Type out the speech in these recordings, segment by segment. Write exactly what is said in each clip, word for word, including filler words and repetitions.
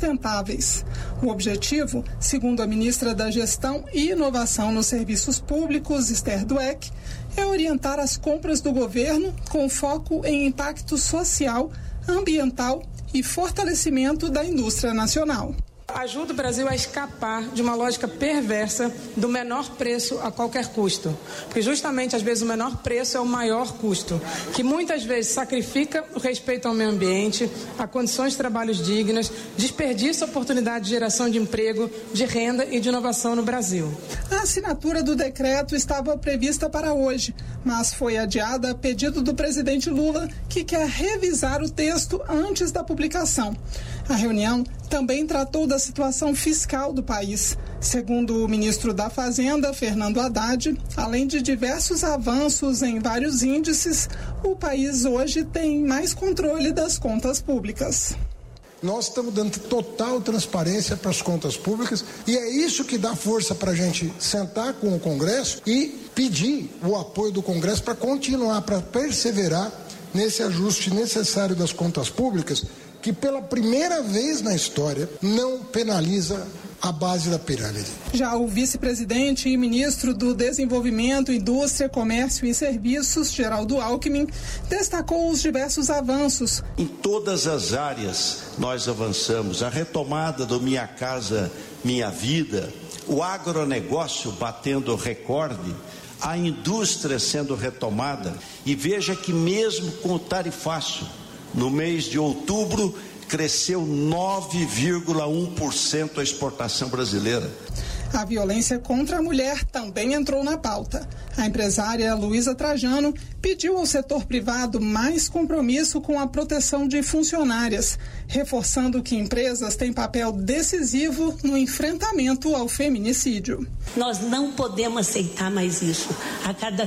sustentáveis. O objetivo, segundo a ministra da Gestão e Inovação nos Serviços Públicos, Esther Dweck, é orientar as compras do governo com foco em impacto social, ambiental e fortalecimento da indústria nacional. Ajuda o Brasil a escapar de uma lógica perversa do menor preço a qualquer custo. Porque justamente, às vezes, o menor preço é o maior custo, que muitas vezes sacrifica o respeito ao meio ambiente, a condições de trabalho dignas, desperdiça a oportunidade de geração de emprego, de renda e de inovação no Brasil. A assinatura do decreto estava prevista para hoje, mas foi adiada a pedido do presidente Lula, que quer revisar o texto antes da publicação. A reunião também tratou da situação fiscal do país. Segundo o ministro da Fazenda, Fernando Haddad, além de diversos avanços em vários índices, o país hoje tem mais controle das contas públicas. Nós estamos dando total transparência para as contas públicas e é isso que dá força para a gente sentar com o Congresso e pedir o apoio do Congresso para continuar, para perseverar nesse ajuste necessário das contas públicas, que pela primeira vez na história não penaliza a base da pirâmide. Já o vice-presidente e ministro do Desenvolvimento, Indústria, Comércio e Serviços, Geraldo Alckmin, destacou os diversos avanços. Em todas as áreas nós avançamos. A retomada do Minha Casa Minha Vida, o agronegócio batendo recorde, a indústria sendo retomada. E veja que mesmo com o tarifácio, no mês de outubro, cresceu nove vírgula um por cento a exportação brasileira. A violência contra a mulher também entrou na pauta. A empresária Luísa Trajano pediu ao setor privado mais compromisso com a proteção de funcionárias, reforçando que empresas têm papel decisivo no enfrentamento ao feminicídio. Nós não podemos aceitar mais isso. A cada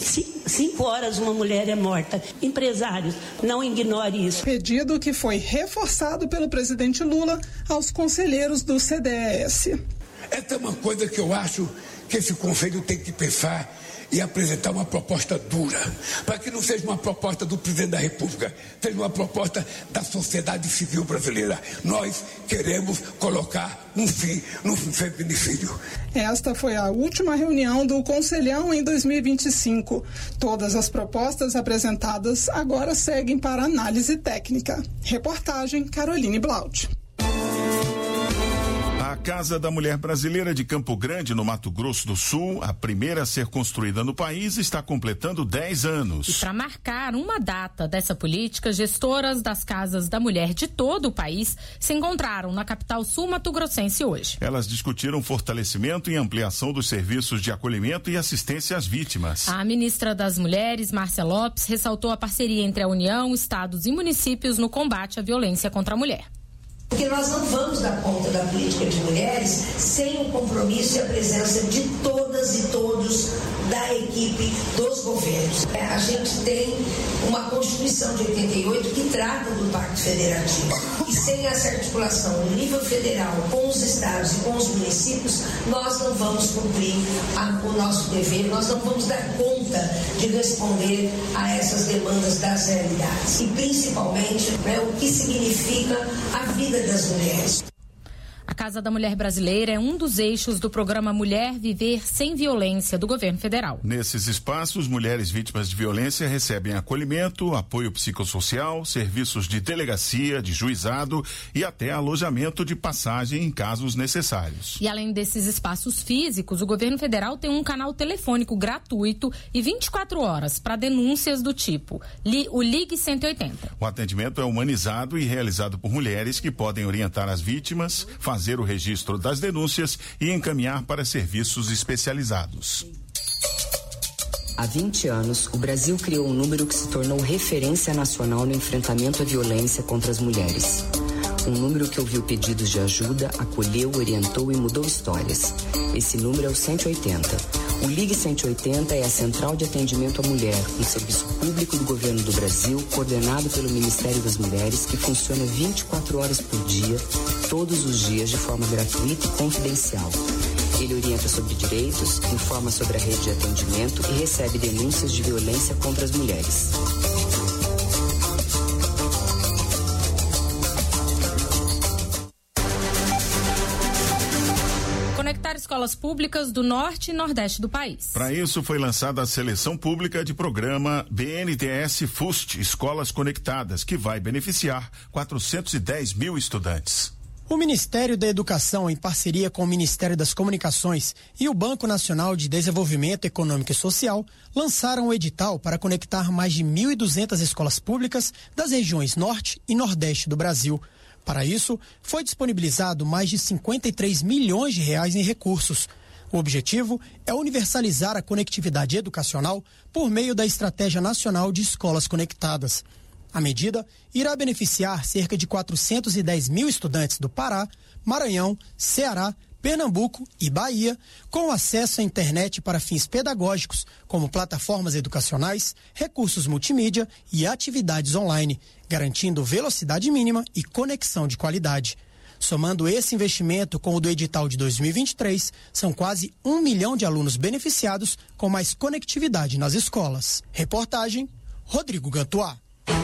Cinco horas uma mulher é morta. Empresários, não ignore isso. Pedido que foi reforçado pelo presidente Lula aos conselheiros do C D E S. Essa é uma coisa que eu acho que esse conselho tem que pensar e apresentar uma proposta dura, para que não seja uma proposta do presidente da República, seja uma proposta da sociedade civil brasileira. Nós queremos colocar um fim no feminicídio. Esta foi a última reunião do Conselhão em dois mil e vinte e cinco. Todas as propostas apresentadas agora seguem para análise técnica. Reportagem Caroline Blaut. A Casa da Mulher Brasileira de Campo Grande, no Mato Grosso do Sul, a primeira a ser construída no país, está completando dez anos. E para marcar uma data dessa política, gestoras das Casas da Mulher de todo o país se encontraram na capital sul-mato-grossense hoje. Elas discutiram fortalecimento e ampliação dos serviços de acolhimento e assistência às vítimas. A ministra das Mulheres, Márcia Lopes, ressaltou a parceria entre a União, estados e municípios no combate à violência contra a mulher. Porque nós não vamos dar conta da política de mulheres sem o compromisso e a presença de todas e todos da equipe dos governos. A gente tem uma Constituição de oitenta e oito que trata do Pacto Federativo. E sem essa articulação no nível federal com os estados e com os municípios, nós não vamos cumprir a, o nosso dever, nós não vamos dar conta de responder a essas demandas das realidades. E principalmente, né, o que significa a vida das mulheres. A Casa da Mulher Brasileira é um dos eixos do programa Mulher Viver Sem Violência do governo federal. Nesses espaços, mulheres vítimas de violência recebem acolhimento, apoio psicossocial, serviços de delegacia, de juizado e até alojamento de passagem em casos necessários. E além desses espaços físicos, o governo federal tem um canal telefônico gratuito e vinte e quatro horas para denúncias do tipo li, o Ligue cento e oitenta. O atendimento é humanizado e realizado por mulheres que podem orientar as vítimas, fazer fazer o registro das denúncias e encaminhar para serviços especializados. Há vinte anos, o Brasil criou um número que se tornou referência nacional no enfrentamento à violência contra as mulheres. Um número que ouviu pedidos de ajuda, acolheu, orientou e mudou histórias. Esse número é o cento e oitenta. O Ligue cento e oitenta é a central de atendimento à mulher, um serviço público do governo do Brasil, coordenado pelo Ministério das Mulheres, que funciona vinte e quatro horas por dia, todos os dias, de forma gratuita e confidencial. Ele orienta sobre direitos, informa sobre a rede de atendimento e recebe denúncias de violência contra as mulheres. conectar escolas públicas do norte e nordeste do país. Para isso, foi lançada a seleção pública de programa B N D E S FUST, Escolas Conectadas, que vai beneficiar quatrocentos e dez mil estudantes. O Ministério da Educação, em parceria com o Ministério das Comunicações e o Banco Nacional de Desenvolvimento Econômico e Social, lançaram o edital para conectar mais de mil e duzentas escolas públicas das regiões Norte e Nordeste do Brasil. Para isso, foi disponibilizado mais de cinquenta e três milhões de reais em recursos. O objetivo é universalizar a conectividade educacional por meio da Estratégia Nacional de Escolas Conectadas. A medida irá beneficiar cerca de quatrocentos e dez mil estudantes do Pará, Maranhão, Ceará, Pernambuco e Bahia, com acesso à internet para fins pedagógicos, como plataformas educacionais, recursos multimídia e atividades online, garantindo velocidade mínima e conexão de qualidade. Somando esse investimento com o do edital de dois mil e vinte e três, são quase um milhão de alunos beneficiados com mais conectividade nas escolas. Reportagem, Rodrigo Gantuá.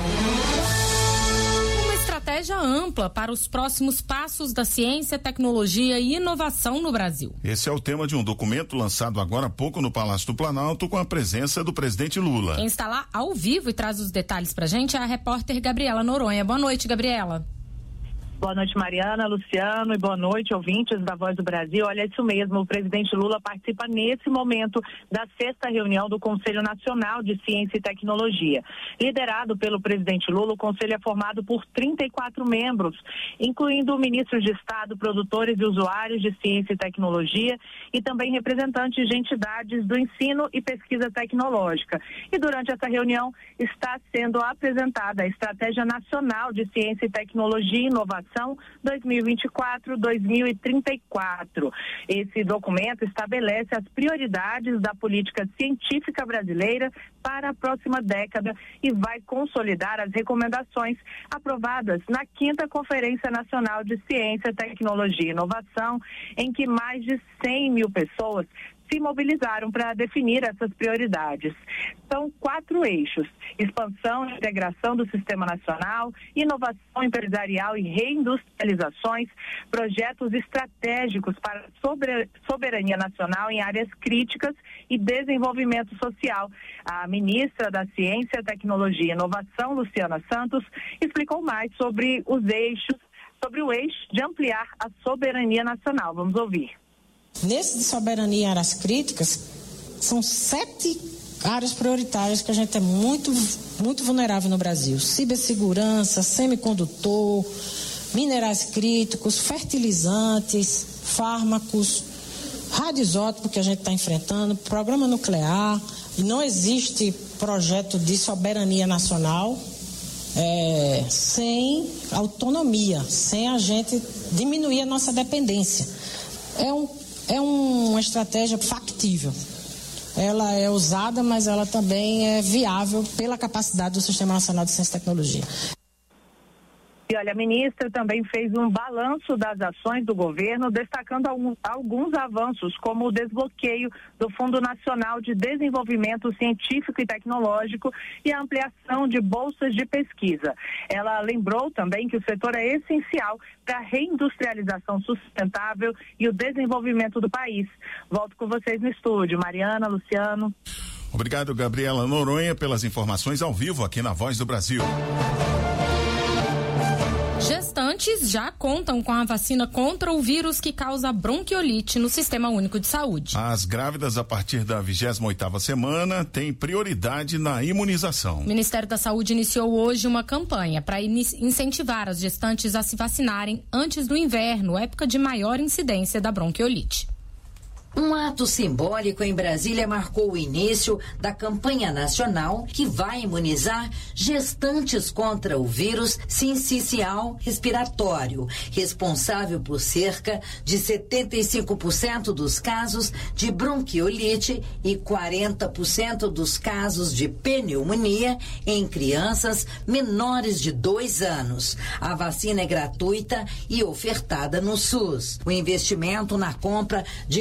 Uma estratégia ampla para os próximos passos da ciência, tecnologia e inovação no Brasil. Esse é o tema de um documento lançado agora há pouco no Palácio do Planalto com a presença do presidente Lula. Quem está lá ao vivo e traz os detalhes pra gente é a repórter Gabriela Noronha. Boa noite, Gabriela. Boa noite, Mariana, Luciano, e boa noite, ouvintes da Voz do Brasil. Olha, isso mesmo, o presidente Lula participa nesse momento da sexta reunião do Conselho Nacional de Ciência e Tecnologia. Liderado pelo presidente Lula, o conselho é formado por trinta e quatro membros, incluindo ministros de Estado, produtores e usuários de ciência e tecnologia e também representantes de entidades do ensino e pesquisa tecnológica. E durante essa reunião está sendo apresentada a Estratégia Nacional de Ciência e Tecnologia e Inovação dois mil e vinte e quatro a dois mil e trinta e quatro. Esse documento estabelece as prioridades da política científica brasileira para a próxima década e vai consolidar as recomendações aprovadas na quinta Conferência Nacional de Ciência, Tecnologia e Inovação, em que mais de cem mil pessoas se mobilizaram para definir essas prioridades. São quatro eixos: expansão e integração do sistema nacional, inovação empresarial e reindustrializações, projetos estratégicos para soberania nacional em áreas críticas e desenvolvimento social. A ministra da Ciência, Tecnologia e Inovação, Luciana Santos, explicou mais sobre os eixos, sobre o eixo de ampliar a soberania nacional. Vamos ouvir. Nesse de soberania em áreas críticas, são sete áreas prioritárias que a gente é muito, muito vulnerável no Brasil: cibersegurança, semicondutor, minerais críticos, fertilizantes, fármacos, radioisótopo que a gente está enfrentando, programa nuclear. E não existe projeto de soberania nacional é, sem autonomia, sem a gente diminuir a nossa dependência. É um É uma estratégia factível. Ela é usada, mas ela também é viável pela capacidade do Sistema Nacional de Ciência e Tecnologia. E olha, a ministra também fez um balanço das ações do governo, destacando alguns avanços, como o desbloqueio do Fundo Nacional de Desenvolvimento Científico e Tecnológico e a ampliação de bolsas de pesquisa. Ela lembrou também que o setor é essencial para a reindustrialização sustentável e o desenvolvimento do país. Volto com vocês no estúdio. Mariana, Luciano. Obrigado, Gabriela Noronha, pelas informações ao vivo aqui na Voz do Brasil. Gestantes já contam com a vacina contra o vírus que causa bronquiolite no Sistema Único de Saúde. As grávidas a partir da vigésima oitava semana têm prioridade na imunização. O Ministério da Saúde iniciou hoje uma campanha para incentivar as gestantes a se vacinarem antes do inverno, época de maior incidência da bronquiolite. Um ato simbólico em Brasília marcou o início da campanha nacional que vai imunizar gestantes contra o vírus sincicial respiratório, responsável por cerca de setenta e cinco por cento dos casos de bronquiolite e quarenta por cento dos casos de pneumonia em crianças menores de dois anos. A vacina é gratuita e ofertada no SUS. O investimento na compra de quase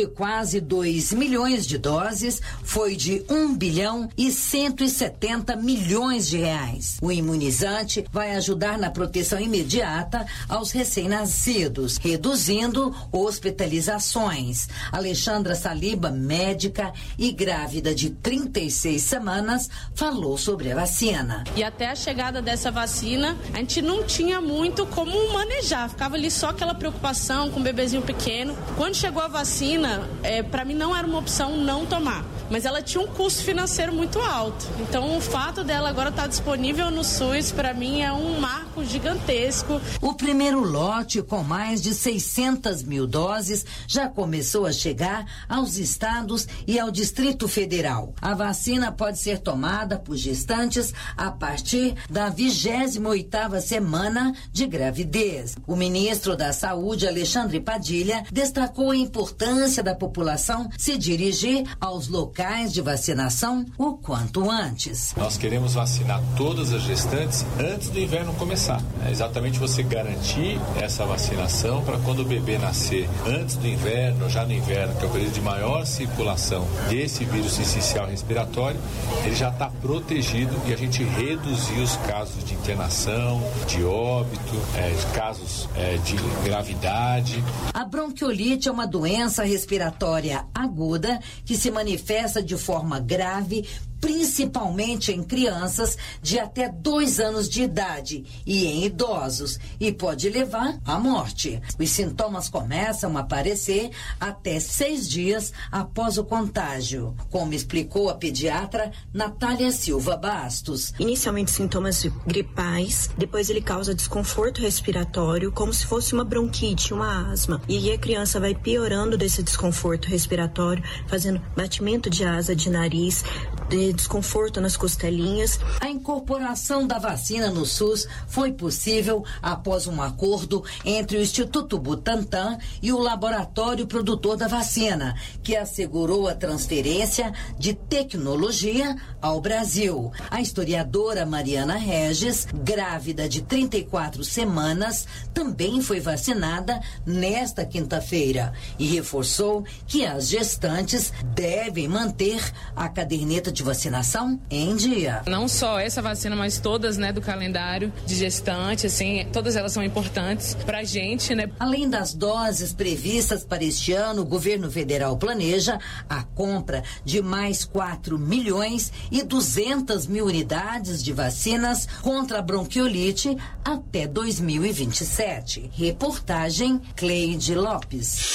quase dois milhões de doses foi de um bilhão e cento e setenta milhões de reais. O imunizante vai ajudar na proteção imediata aos recém-nascidos, reduzindo hospitalizações. Alexandra Saliba, médica e grávida de trinta e seis semanas, falou sobre a vacina. E até a chegada dessa vacina, a gente não tinha muito como manejar, ficava ali só aquela preocupação com o bebezinho pequeno. Quando chegou a vacina, é, para mim não era uma opção não tomar, mas ela tinha um custo financeiro muito alto. Então o fato dela agora estar disponível no SUS, para mim é um marco gigantesco. O primeiro lote, com mais de seiscentas mil doses, já começou a chegar aos estados e ao Distrito Federal. A vacina pode ser tomada por gestantes a partir da vigésima oitava semana de gravidez. O ministro da Saúde, Alexandre Padilha, destacou a importância da população se dirigir aos locais de vacinação o quanto antes. Nós queremos vacinar todas as gestantes antes do inverno começar. É exatamente você garantir essa vacinação para quando o bebê nascer antes do inverno, já no inverno, que é o período de maior circulação desse vírus sincicial respiratório, ele já está protegido e a gente reduzir os casos de internação, de óbito, é, de casos é, de gravidade. A bronquiolite é uma doença respiratória aguda que se manifesta de forma grave, principalmente em crianças de até dois anos de idade e em idosos, e pode levar à morte. Os sintomas começam a aparecer até seis dias após o contágio, como explicou a pediatra Natália Silva Bastos. Inicialmente sintomas gripais, depois ele causa desconforto respiratório, como se fosse uma bronquite, uma asma, e aí a criança vai piorando desse desconforto respiratório, fazendo batimento de asa, de nariz, de desconforto nas costelinhas. A incorporação da vacina no SUS foi possível após um acordo entre o Instituto Butantan e o laboratório produtor da vacina, que assegurou a transferência de tecnologia ao Brasil. A historiadora Mariana Regis, grávida de trinta e quatro semanas, também foi vacinada nesta quinta-feira e reforçou que as gestantes devem manter a caderneta de vacinação em dia. Não só essa vacina, mas todas, né, do calendário de gestante, assim, todas elas são importantes pra gente, né? Além das doses previstas para este ano, o governo federal planeja a compra de mais quatro milhões e duzentas mil unidades de vacinas contra a bronquiolite até dois mil e vinte e sete. Reportagem Cleide Lopes.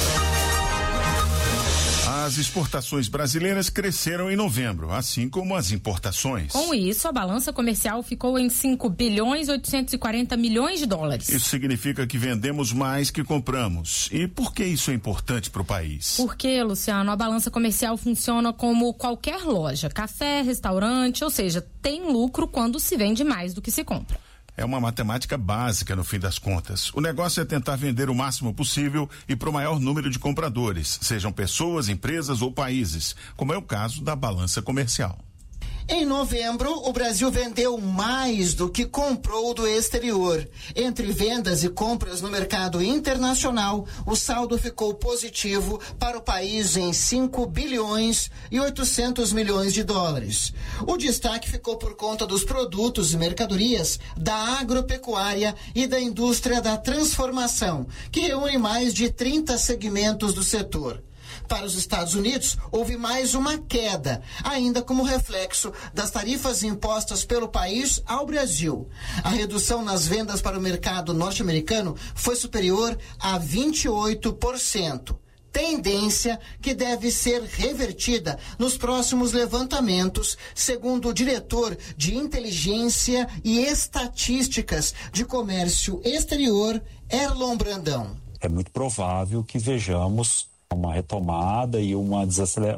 As exportações brasileiras cresceram em novembro, assim como as importações. Com isso, a balança comercial ficou em cinco bilhões oitocentos e quarenta milhões de dólares. Isso significa que vendemos mais que compramos. E por que isso é importante para o país? Porque, Luciano, a balança comercial funciona como qualquer loja, café, restaurante, ou seja, tem lucro quando se vende mais do que se compra. É uma matemática básica no fim das contas. O negócio é tentar vender o máximo possível e para o maior número de compradores, sejam pessoas, empresas ou países, como é o caso da balança comercial. Em novembro, o Brasil vendeu mais do que comprou do exterior. Entre vendas e compras no mercado internacional, o saldo ficou positivo para o país em cinco bilhões e oitocentos milhões de dólares. O destaque ficou por conta dos produtos e mercadorias da agropecuária e da indústria da transformação, que reúne mais de trinta segmentos do setor. Para os Estados Unidos, houve mais uma queda, ainda como reflexo das tarifas impostas pelo país ao Brasil. A redução nas vendas para o mercado norte-americano foi superior a vinte e oito por cento. Tendência que deve ser revertida nos próximos levantamentos, segundo o diretor de Inteligência e Estatísticas de Comércio Exterior, Erlon Brandão. É muito provável que vejamos uma retomada e uma desaceleração, ou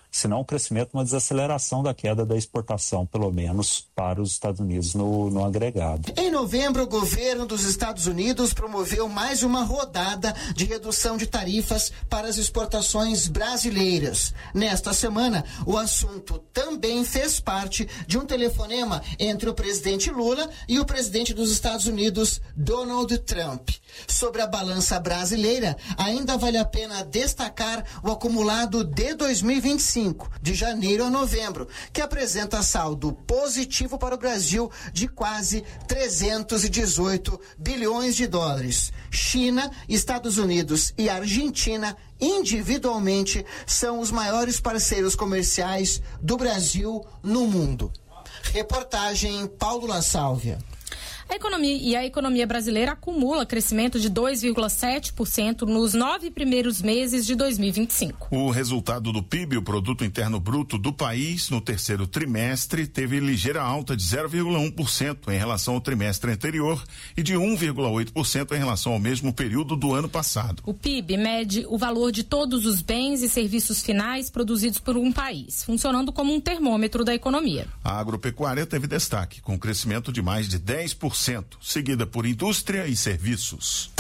senão o crescimento, uma desaceleração da queda da exportação, pelo menos para os Estados Unidos no, no agregado. Em novembro, o governo dos Estados Unidos promoveu mais uma rodada de redução de tarifas para as exportações brasileiras. Nesta semana, o assunto também fez parte de um telefonema entre o presidente Lula e o presidente dos Estados Unidos, Donald Trump. Sobre a balança brasileira, ainda vale a pena destacar o acumulado de dois mil e vinte e cinco, de janeiro a novembro, que apresenta saldo positivo para o Brasil de quase trezentos e dezoito bilhões de dólares. China, Estados Unidos e Argentina, individualmente, são os maiores parceiros comerciais do Brasil no mundo. Reportagem Paulo La Sálvia. A economia, e a economia brasileira acumula crescimento de dois vírgula sete por cento nos nove primeiros meses de dois mil e vinte e cinco. O resultado do P I B, o Produto Interno Bruto do país, no terceiro trimestre, teve ligeira alta de zero vírgula um por cento em relação ao trimestre anterior e de um vírgula oito por cento em relação ao mesmo período do ano passado. O P I B mede o valor de todos os bens e serviços finais produzidos por um país, funcionando como um termômetro da economia. A agropecuária teve destaque, com crescimento de mais de dez por cento. Seguida por indústria e serviços.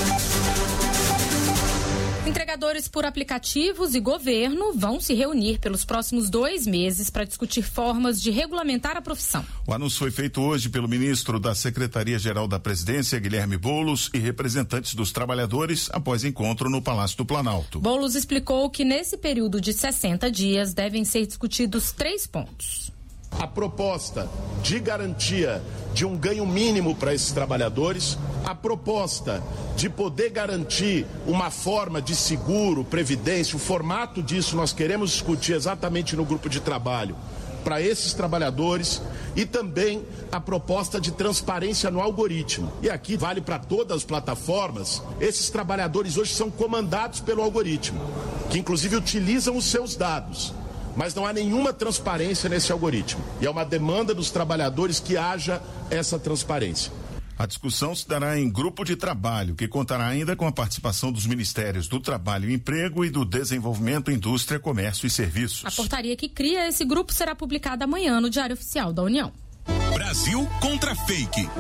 Entregadores por aplicativos e governo vão se reunir pelos próximos dois meses para discutir formas de regulamentar a profissão. O anúncio foi feito hoje pelo ministro da Secretaria-Geral da Presidência, Guilherme Boulos, e representantes dos trabalhadores após encontro no Palácio do Planalto. Boulos explicou que nesse período de sessenta dias devem ser discutidos três pontos. A proposta de garantia de um ganho mínimo para esses trabalhadores, a proposta de poder garantir uma forma de seguro, previdência, o formato disso nós queremos discutir exatamente no grupo de trabalho para esses trabalhadores, e também a proposta de transparência no algoritmo. E aqui vale para todas as plataformas, esses trabalhadores hoje são comandados pelo algoritmo, que inclusive utilizam os seus dados. Mas não há nenhuma transparência nesse algoritmo. E é uma demanda dos trabalhadores que haja essa transparência. A discussão se dará em grupo de trabalho, que contará ainda com a participação dos Ministérios do Trabalho e Emprego e do Desenvolvimento, Indústria, Comércio e Serviços. A portaria que cria esse grupo será publicada amanhã no Diário Oficial da União. Brasil contra fake.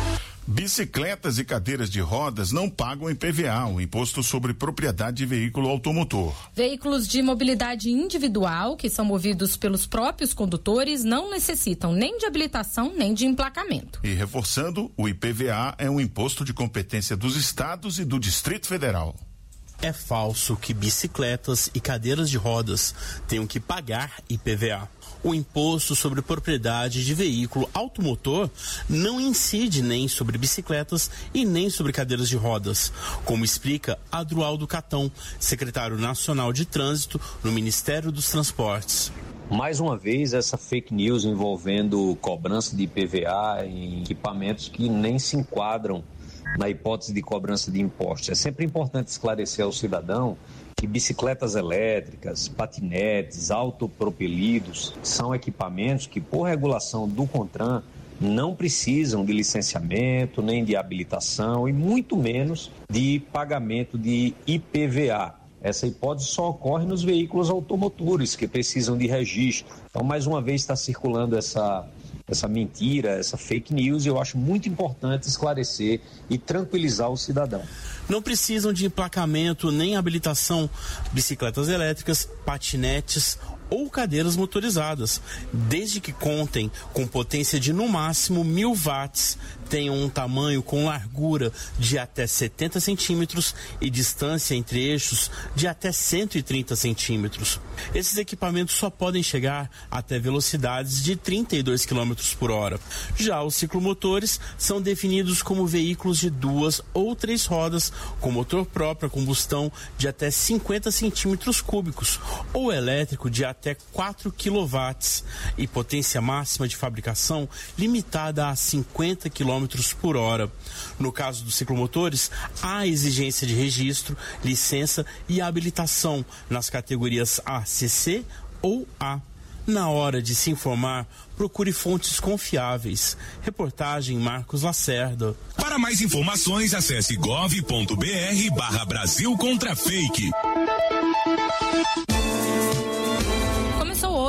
Bicicletas e cadeiras de rodas não pagam I P V A, o Imposto sobre Propriedade de Veículo Automotor. Veículos de mobilidade individual, que são movidos pelos próprios condutores, não necessitam nem de habilitação nem de emplacamento. E reforçando, o I P V A é um imposto de competência dos estados e do Distrito Federal. É falso que bicicletas e cadeiras de rodas tenham que pagar I P V A. O imposto sobre propriedade de veículo automotor não incide nem sobre bicicletas e nem sobre cadeiras de rodas, como explica Adroaldo Catão, secretário nacional de trânsito no Ministério dos Transportes. Mais uma vez, essa fake news envolvendo cobrança de I P V A em equipamentos que nem se enquadram na hipótese de cobrança de impostos. É sempre importante esclarecer ao cidadão que bicicletas elétricas, patinetes, autopropelidos são equipamentos que, por regulação do CONTRAN, não precisam de licenciamento, nem de habilitação e muito menos de pagamento de I P V A. Essa hipótese só ocorre nos veículos automotores, que precisam de registro. Então, mais uma vez, está circulando essa, essa mentira, essa fake news, e eu acho muito importante esclarecer e tranquilizar o cidadão. Não precisam de emplacamento nem habilitação bicicletas elétricas, patinetes ou cadeiras motorizadas, desde que contem com potência de no máximo mil watts, tenham um tamanho com largura de até setenta centímetros e distância entre eixos de até cento e trinta centímetros. Esses equipamentos só podem chegar até velocidades de trinta e dois quilômetros por hora. Já os ciclomotores são definidos como veículos de duas ou três rodas com motor próprio a combustão de até cinquenta centímetros cúbicos ou elétrico de até quatro quilowatts e potência máxima de fabricação limitada a cinquenta quilômetros por hora. No caso dos ciclomotores, há exigência de registro, licença e habilitação nas categorias A C C ou A. Na hora de se informar, procure fontes confiáveis. Reportagem Marcos Lacerda. Para mais informações, acesse gov ponto br barra Brasil contra fake.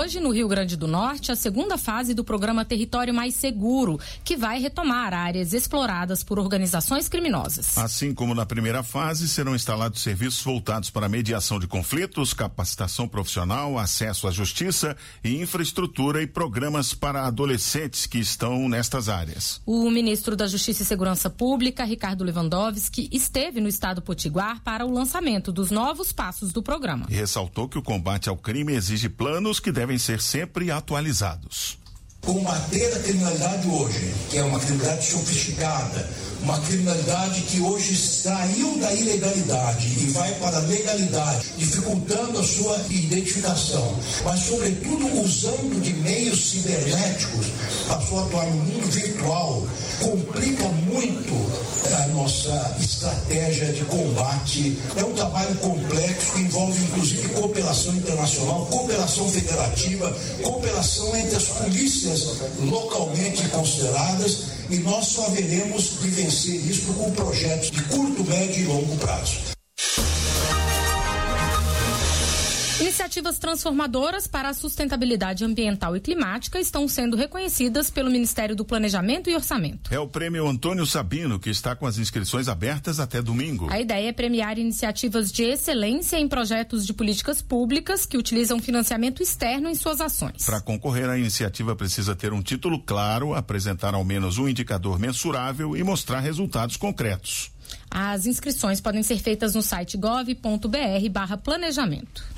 hoje, no Rio Grande do Norte, a segunda fase do programa Território Mais Seguro, que vai retomar áreas exploradas por organizações criminosas. Assim como na primeira fase, serão instalados serviços voltados para mediação de conflitos, capacitação profissional, acesso à justiça e infraestrutura e programas para adolescentes que estão nestas áreas. O ministro da Justiça e Segurança Pública, Ricardo Lewandowski, esteve no estado potiguar para o lançamento dos novos passos do programa. E ressaltou que o combate ao crime exige planos que devem ser sempre atualizados. Combater a criminalidade hoje, que é uma criminalidade sofisticada, uma criminalidade que hoje saiu da ilegalidade e vai para a legalidade, dificultando a sua identificação, mas sobretudo usando de meios cibernéticos, passou a atuar no mundo virtual, complica muito a nossa estratégia de combate. É um trabalho complexo que envolve inclusive cooperação internacional, cooperação federativa, cooperação entre as polícias localmente consideradas, e nós só veremos de vencer isso com projetos de curto, médio e longo prazo. Iniciativas transformadoras para a sustentabilidade ambiental e climática estão sendo reconhecidas pelo Ministério do Planejamento e Orçamento. É o Prêmio Antônio Sabino, que está com as inscrições abertas até domingo. A ideia é premiar iniciativas de excelência em projetos de políticas públicas que utilizam financiamento externo em suas ações. Para concorrer, a iniciativa precisa ter um título claro, apresentar ao menos um indicador mensurável e mostrar resultados concretos. As inscrições podem ser feitas no site gov ponto br barra planejamento.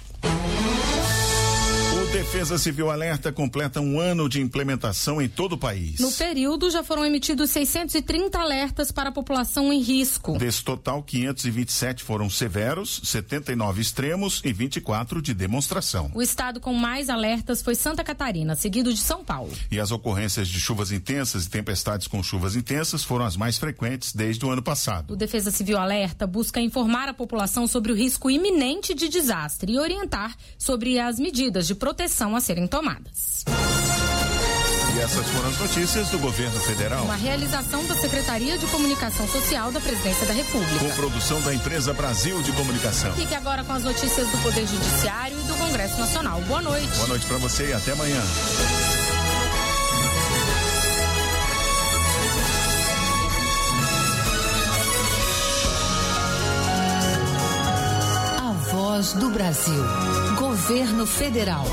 O Defesa Civil Alerta completa um ano de implementação em todo o país. No período, já foram emitidos seiscentos e trinta alertas para a população em risco. Desse total, quinhentos e vinte e sete foram severos, setenta e nove extremos e vinte e quatro de demonstração. O estado com mais alertas foi Santa Catarina, seguido de São Paulo. E as ocorrências de chuvas intensas e tempestades com chuvas intensas foram as mais frequentes desde o ano passado. O Defesa Civil Alerta busca informar a população sobre o risco iminente de desastre e orientar sobre as medidas de proteção a serem tomadas. E essas foram as notícias do governo federal. Uma realização da Secretaria de Comunicação Social da Presidência da República. Com produção da empresa Brasil de Comunicação. Fique agora com as notícias do Poder Judiciário e do Congresso Nacional. Boa noite. Boa noite para você e até amanhã. A Voz do Brasil. Governo Federal.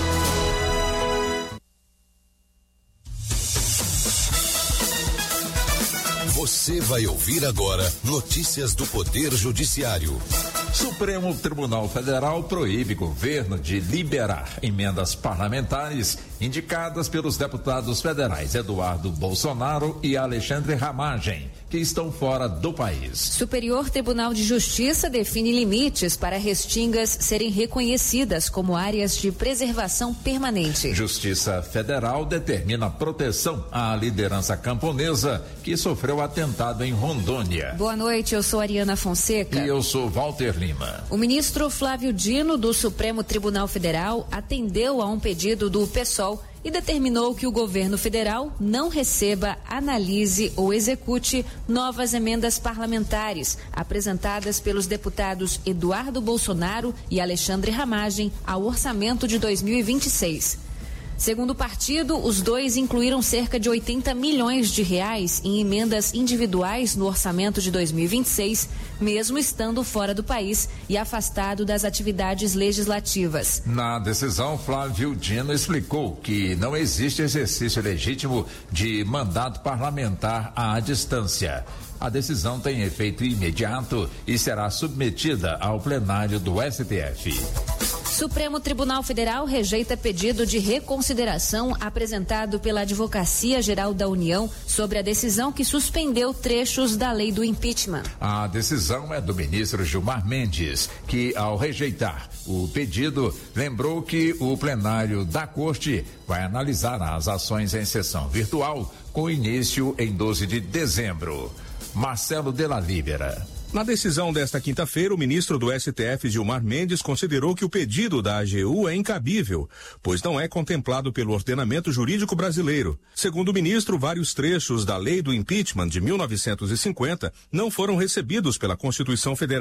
Você vai ouvir agora notícias do Poder Judiciário. Supremo Tribunal Federal proíbe governo de liberar emendas parlamentares indicadas pelos deputados federais Eduardo Bolsonaro e Alexandre Ramagem, que estão fora do país. Superior Tribunal de Justiça define limites para restingas serem reconhecidas como áreas de preservação permanente. Justiça Federal determina proteção à liderança camponesa que sofreu atentado em Rondônia. Boa noite, eu sou Ariana Fonseca. E eu sou Walter Lima. O ministro Flávio Dino, do Supremo Tribunal Federal, atendeu a um pedido do PSOL e determinou que o governo federal não receba, analise ou execute novas emendas parlamentares apresentadas pelos deputados Eduardo Bolsonaro e Alexandre Ramagem ao orçamento de dois mil e vinte e seis. Segundo o partido, os dois incluíram cerca de oitenta milhões de reais em emendas individuais no orçamento de dois mil e vinte e seis, mesmo estando fora do país e afastado das atividades legislativas. Na decisão, Flávio Dino explicou que não existe exercício legítimo de mandato parlamentar à distância. A decisão tem efeito imediato e será submetida ao plenário do S T F. Supremo Tribunal Federal rejeita pedido de reconsideração apresentado pela Advocacia Geral da União sobre a decisão que suspendeu trechos da lei do impeachment. A decisão é do ministro Gilmar Mendes, que, ao rejeitar o pedido, lembrou que o plenário da Corte vai analisar as ações em sessão virtual, com início em doze de dezembro. Marcelo Della Libera. Na decisão desta quinta-feira, o ministro do S T F, Gilmar Mendes, considerou que o pedido da A G U é incabível, pois não é contemplado pelo ordenamento jurídico brasileiro. Segundo o ministro, vários trechos da lei do impeachment de mil novecentos e cinquenta não foram recebidos pela Constituição Federal.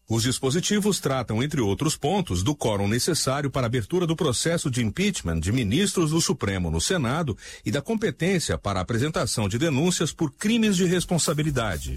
Os dispositivos tratam, entre outros pontos, do quórum necessário para a abertura do processo de impeachment de ministros do Supremo no Senado e da competência para a apresentação de denúncias por crimes de responsabilidade.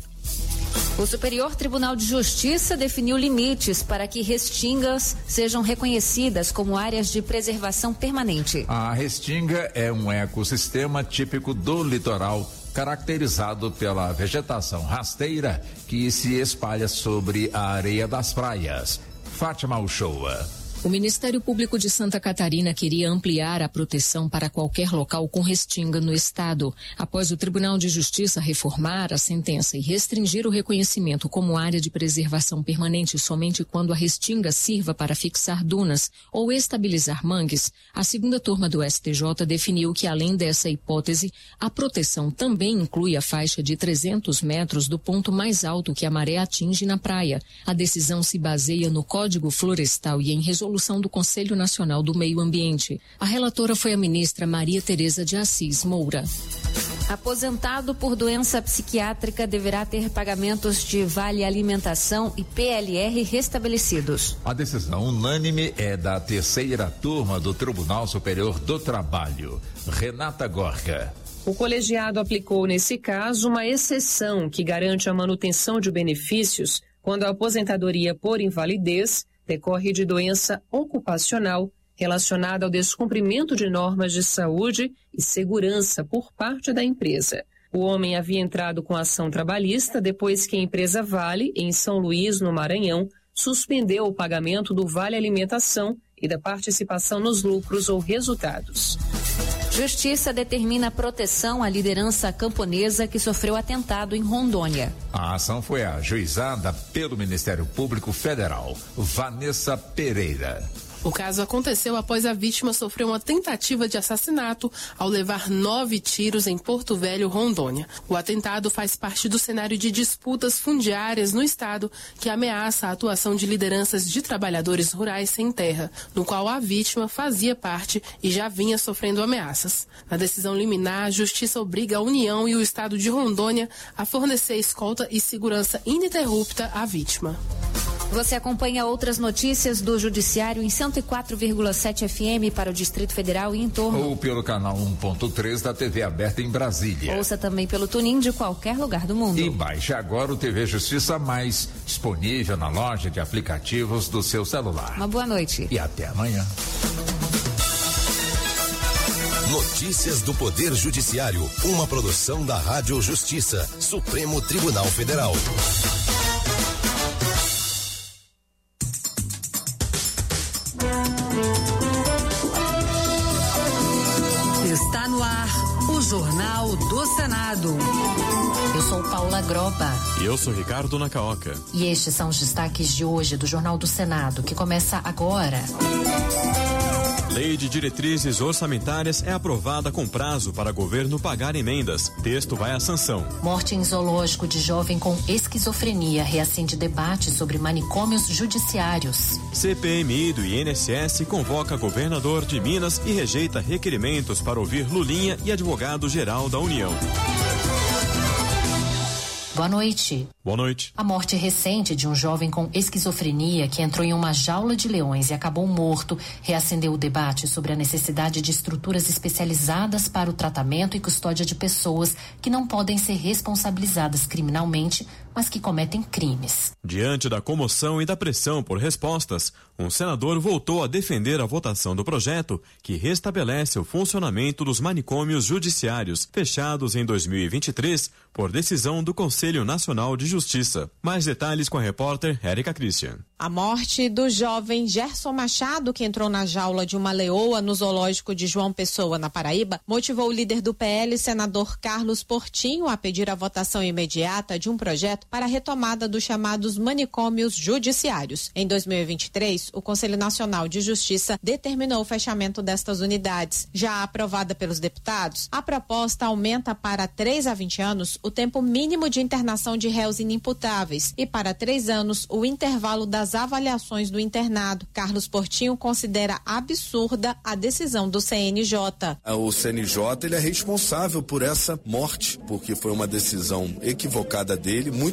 O Superior Tribunal de Justiça definiu limites para que restingas sejam reconhecidas como áreas de preservação permanente. A restinga é um ecossistema típico do litoral, caracterizado pela vegetação rasteira que se espalha sobre a areia das praias. Fátima Uchoa. O Ministério Público de Santa Catarina queria ampliar a proteção para qualquer local com restinga no estado, após o Tribunal de Justiça reformar a sentença e restringir o reconhecimento como área de preservação permanente somente quando a restinga sirva para fixar dunas ou estabilizar mangues. A segunda turma do S T J definiu que, além dessa hipótese, a proteção também inclui a faixa de trezentos metros do ponto mais alto que a maré atinge na praia. A decisão se baseia no Código Florestal e em resolução do Conselho Nacional do Meio Ambiente. A relatora foi a ministra Maria Tereza de Assis Moura. Aposentado por doença psiquiátrica deverá ter pagamentos de vale alimentação e P L R restabelecidos. A decisão unânime é da terceira turma do Tribunal Superior do Trabalho. Renata Gorga. O colegiado aplicou nesse caso uma exceção que garante a manutenção de benefícios quando a aposentadoria por invalidez decorre de doença ocupacional relacionada ao descumprimento de normas de saúde e segurança por parte da empresa. O homem havia entrado com ação trabalhista depois que a empresa Vale, em São Luís, no Maranhão, suspendeu o pagamento do Vale Alimentação e da participação nos lucros ou resultados. Justiça determina proteção à liderança camponesa que sofreu atentado em Rondônia. A ação foi ajuizada pelo Ministério Público Federal. Vanessa Pereira. O caso aconteceu após a vítima sofrer uma tentativa de assassinato ao levar nove tiros em Porto Velho, Rondônia. O atentado faz parte do cenário de disputas fundiárias no estado que ameaça a atuação de lideranças de trabalhadores rurais sem terra, no qual a vítima fazia parte e já vinha sofrendo ameaças. Na decisão liminar, a Justiça obriga a União e o estado de Rondônia a fornecer escolta e segurança ininterrupta à vítima. Você acompanha outras notícias do Judiciário em cento e quatro vírgula sete F M para o Distrito Federal e em torno. Ou pelo canal um ponto três da T V aberta em Brasília. Ouça também pelo TuneIn de qualquer lugar do mundo. E baixe agora o T V Justiça Mais, disponível na loja de aplicativos do seu celular. Uma boa noite. E até amanhã. Notícias do Poder Judiciário, uma produção da Rádio Justiça, Supremo Tribunal Federal. Está no ar o Jornal do Senado. Eu sou Paula Groba. E eu sou Ricardo Nacaoca. E estes são os destaques de hoje do Jornal do Senado, que começa agora. Lei de diretrizes orçamentárias é aprovada com prazo para governo pagar emendas. Texto vai à sanção. Morte em zoológico de jovem com esquizofrenia reacende debate sobre manicômios judiciários. C P M I do I N S S convoca governador de Minas e rejeita requerimentos para ouvir Lulinha e advogado-geral da União. Boa noite. Boa noite. A morte recente de um jovem com esquizofrenia que entrou em uma jaula de leões e acabou morto reacendeu o debate sobre a necessidade de estruturas especializadas para o tratamento e custódia de pessoas que não podem ser responsabilizadas criminalmente, mas que cometem crimes. Diante da comoção e da pressão por respostas, um senador voltou a defender a votação do projeto que restabelece o funcionamento dos manicômios judiciários fechados em dois mil e vinte e três por decisão do Conselho Nacional de Justiça. Mais detalhes com a repórter Érica Christian. A morte do jovem Gerson Machado, que entrou na jaula de uma leoa no zoológico de João Pessoa, na Paraíba, motivou o líder do P L, senador Carlos Portinho, a pedir a votação imediata de um projeto para a retomada dos chamados manicômios judiciários. Em dois mil e vinte e três, o Conselho Nacional de Justiça determinou o fechamento destas unidades. Já aprovada pelos deputados, a proposta aumenta para três a vinte anos o tempo mínimo de internação de réus inimputáveis e para três anos o intervalo das avaliações do internado. Carlos Portinho considera absurda a decisão do C N J. O C N J ele é responsável por essa morte, porque foi uma decisão equivocada dele, muito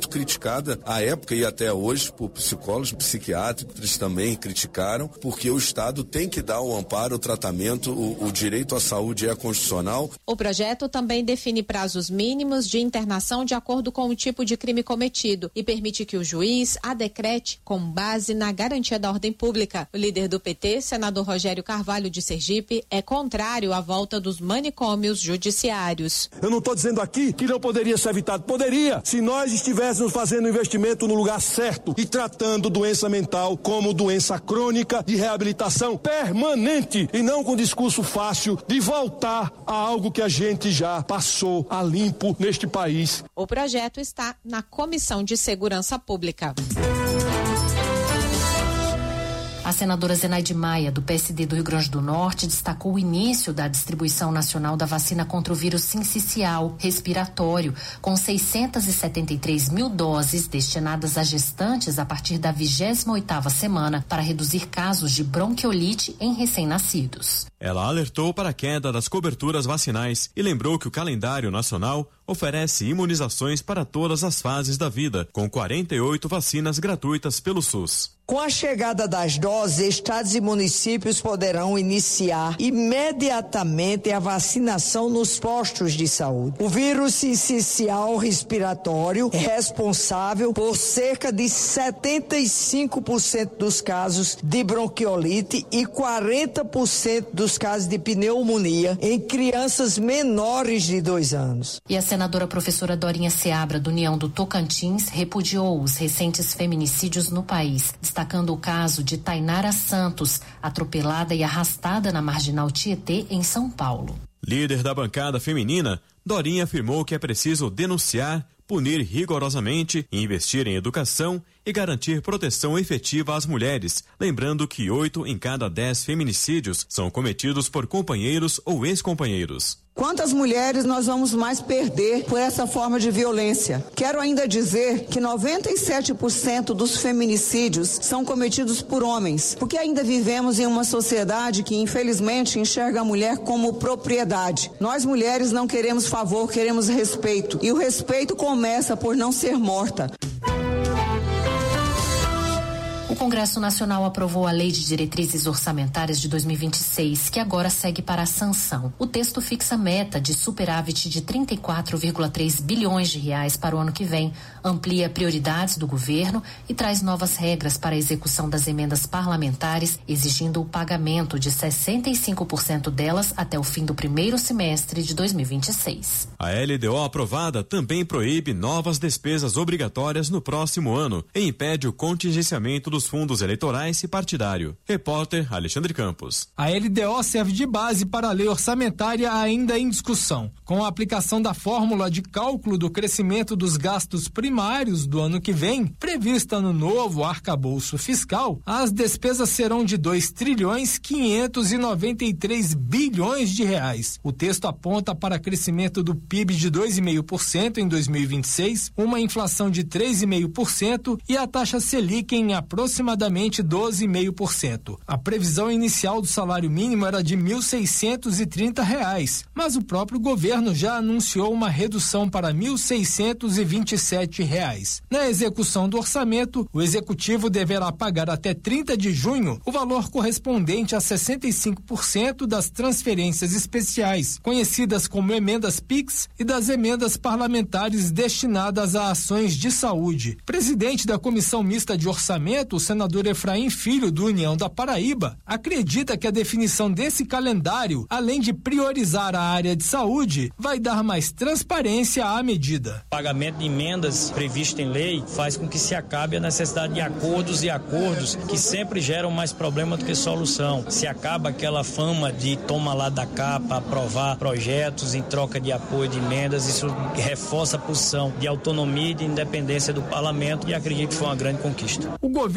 muito criticada à época e até hoje por psicólogos, psiquiatras também criticaram, porque o Estado tem que dar o amparo, o tratamento, o, o direito à saúde é constitucional. O projeto também define prazos mínimos de internação de acordo com o tipo de crime cometido e permite que o juiz a decrete com base na garantia da ordem pública. O líder do P T, senador Rogério Carvalho de Sergipe, é contrário à volta dos manicômios judiciários. Eu não estou dizendo aqui que não poderia ser evitado. Poderia, se nós estivéssemos fazendo investimento no lugar certo e tratando doença mental como doença crônica de reabilitação permanente e não com discurso fácil de voltar a algo que a gente já passou a limpo neste país. O projeto está na Comissão de Segurança Pública. A senadora Zenaide Maia, do P S D do Rio Grande do Norte, destacou o início da distribuição nacional da vacina contra o vírus sincicial respiratório, com seiscentas e setenta e três mil doses destinadas a gestantes a partir da vigésima oitava semana para reduzir casos de bronquiolite em recém-nascidos. Ela alertou para a queda das coberturas vacinais e lembrou que o calendário nacional oferece imunizações para todas as fases da vida, com quarenta e oito vacinas gratuitas pelo SUS. Com a chegada das doses, estados e municípios poderão iniciar imediatamente a vacinação nos postos de saúde. O vírus sincicial respiratório é responsável por cerca de setenta e cinco por cento dos casos de bronquiolite e quarenta por cento dos casos de pneumonia em crianças menores de dois anos. E a senadora professora Dorinha Seabra, do União do Tocantins, repudiou os recentes feminicídios no país, destacando o caso de Tainara Santos, atropelada e arrastada na Marginal Tietê, em São Paulo. Líder da bancada feminina, Dorinha afirmou que é preciso denunciar, punir rigorosamente, investir em educação e garantir proteção efetiva às mulheres, lembrando que oito em cada dez feminicídios são cometidos por companheiros ou ex-companheiros. Quantas mulheres nós vamos mais perder por essa forma de violência? Quero ainda dizer que noventa e sete por cento dos feminicídios são cometidos por homens, porque ainda vivemos em uma sociedade que infelizmente enxerga a mulher como propriedade. Nós mulheres não queremos favor, queremos respeito, e o respeito começa por não ser morta. O Congresso Nacional aprovou a Lei de Diretrizes Orçamentárias de dois mil e vinte e seis, que agora segue para a sanção. O texto fixa meta de superávit de trinta e quatro vírgula três bilhões de reais para o ano que vem, amplia prioridades do governo e traz novas regras para a execução das emendas parlamentares, exigindo o pagamento de sessenta e cinco por cento delas até o fim do primeiro semestre de dois mil e vinte e seis. A L D O aprovada também proíbe novas despesas obrigatórias no próximo ano e impede o contingenciamento dos fundos eleitorais e partidário. Repórter Alexandre Campos. A L D O serve de base para a lei orçamentária ainda em discussão. Com a aplicação da fórmula de cálculo do crescimento dos gastos primários do ano que vem, prevista no novo arcabouço fiscal, as despesas serão de dois trilhões quinhentos e noventa e três bilhões de reais. O texto aponta para crescimento do P I B de dois vírgula cinco por cento em dois mil e vinte e seis, uma inflação de três vírgula cinco por cento e a taxa Selic em aproximadamente doze vírgula cinco por cento. A previsão inicial do salário mínimo era de mil seiscentos e trinta reais, mas o próprio governo já anunciou uma redução para mil seiscentos e vinte e sete reais. Na execução do orçamento, o executivo deverá pagar até trinta de junho o valor correspondente a sessenta e cinco por cento das transferências especiais, conhecidas como emendas PIX, e das emendas parlamentares destinadas a ações de saúde. Presidente da Comissão Mista de Orçamento, o senador Efraim Filho, do União da Paraíba, acredita que a definição desse calendário, além de priorizar a área de saúde, vai dar mais transparência à medida. O pagamento de emendas previsto em lei faz com que se acabe a necessidade de acordos e acordos que sempre geram mais problema do que solução. Se acaba aquela fama de toma lá da cá para aprovar projetos em troca de apoio de emendas, isso reforça a posição de autonomia e de independência do parlamento, e acredito que foi uma grande conquista. O governo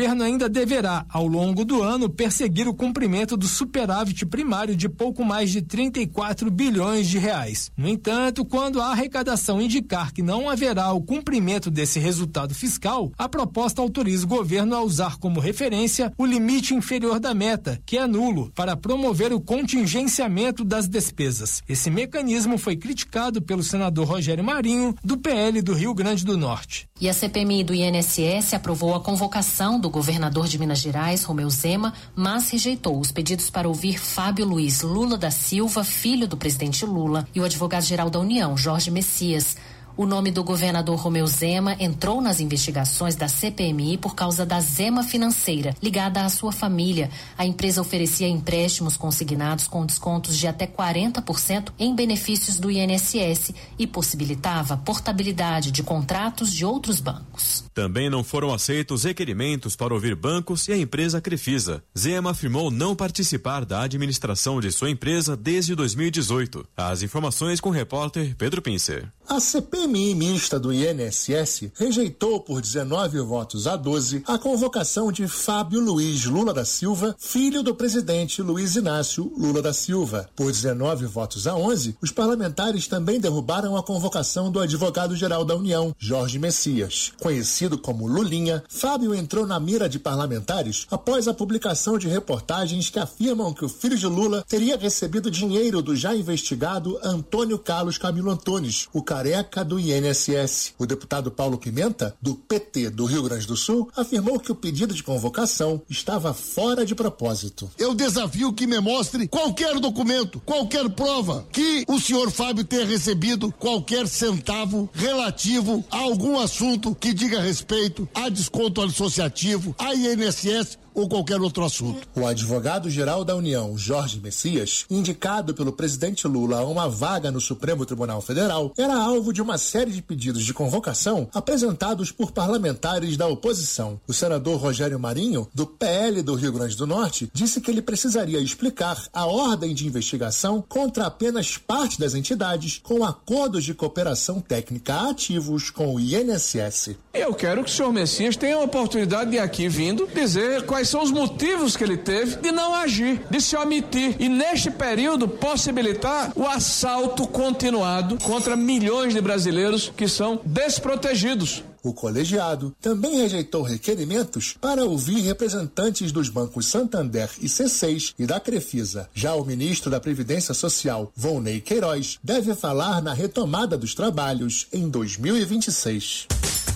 governo ainda deverá, ao longo do ano, perseguir o cumprimento do superávit primário de pouco mais de trinta e quatro bilhões de reais. No entanto, quando a arrecadação indicar que não haverá o cumprimento desse resultado fiscal, a proposta autoriza o governo a usar como referência o limite inferior da meta, que é nulo, para promover o contingenciamento das despesas. Esse mecanismo foi criticado pelo senador Rogério Marinho, do P L do Rio Grande do Norte. E a C P M I do I N S S aprovou a convocação do governador de Minas Gerais, Romeu Zema, mas rejeitou os pedidos para ouvir Fábio Luiz Lula da Silva, filho do presidente Lula, e o advogado-geral da União, Jorge Messias. O nome do governador Romeu Zema entrou nas investigações da C P M I por causa da Zema Financeira, ligada à sua família. A empresa oferecia empréstimos consignados com descontos de até quarenta por cento em benefícios do I N S S e possibilitava a portabilidade de contratos de outros bancos. Também não foram aceitos requerimentos para ouvir bancos e a empresa Crefisa. Zema afirmou não participar da administração de sua empresa desde dois mil e dezoito. As informações com o repórter Pedro Pincer. A C P M I mista do I N S S rejeitou por dezenove votos a doze a convocação de Fábio Luiz Lula da Silva, filho do presidente Luiz Inácio Lula da Silva. Por dezenove votos a onze, os parlamentares também derrubaram a convocação do advogado-geral da União, Jorge Messias. Conhecido como Lulinha, Fábio entrou na mira de parlamentares após a publicação de reportagens que afirmam que o filho de Lula teria recebido dinheiro do já investigado Antônio Carlos Camilo Antunes, o careca do I N S S. O deputado Paulo Pimenta, do P T do Rio Grande do Sul, afirmou que o pedido de convocação estava fora de propósito. Eu desafio que me mostre qualquer documento, qualquer prova que o senhor Fábio tenha recebido qualquer centavo relativo a algum assunto que diga respeito a desconto associativo, a I N S S ou qualquer outro assunto. O advogado-geral da União, Jorge Messias, indicado pelo presidente Lula a uma vaga no Supremo Tribunal Federal, era alvo de uma série de pedidos de convocação apresentados por parlamentares da oposição. O senador Rogério Marinho, do P L do Rio Grande do Norte, disse que ele precisaria explicar a ordem de investigação contra apenas parte das entidades com acordos de cooperação técnica ativos com o I N S S. Eu quero que o senhor Messias tenha a oportunidade de aqui vindo dizer quais são os motivos que ele teve de não agir, de se omitir e neste período possibilitar o assalto continuado contra milhões de brasileiros que são desprotegidos. O colegiado também rejeitou requerimentos para ouvir representantes dos bancos Santander e C seis e da Crefisa. Já o ministro da Previdência Social, Volney Queiroz, deve falar na retomada dos trabalhos em dois mil e vinte e seis.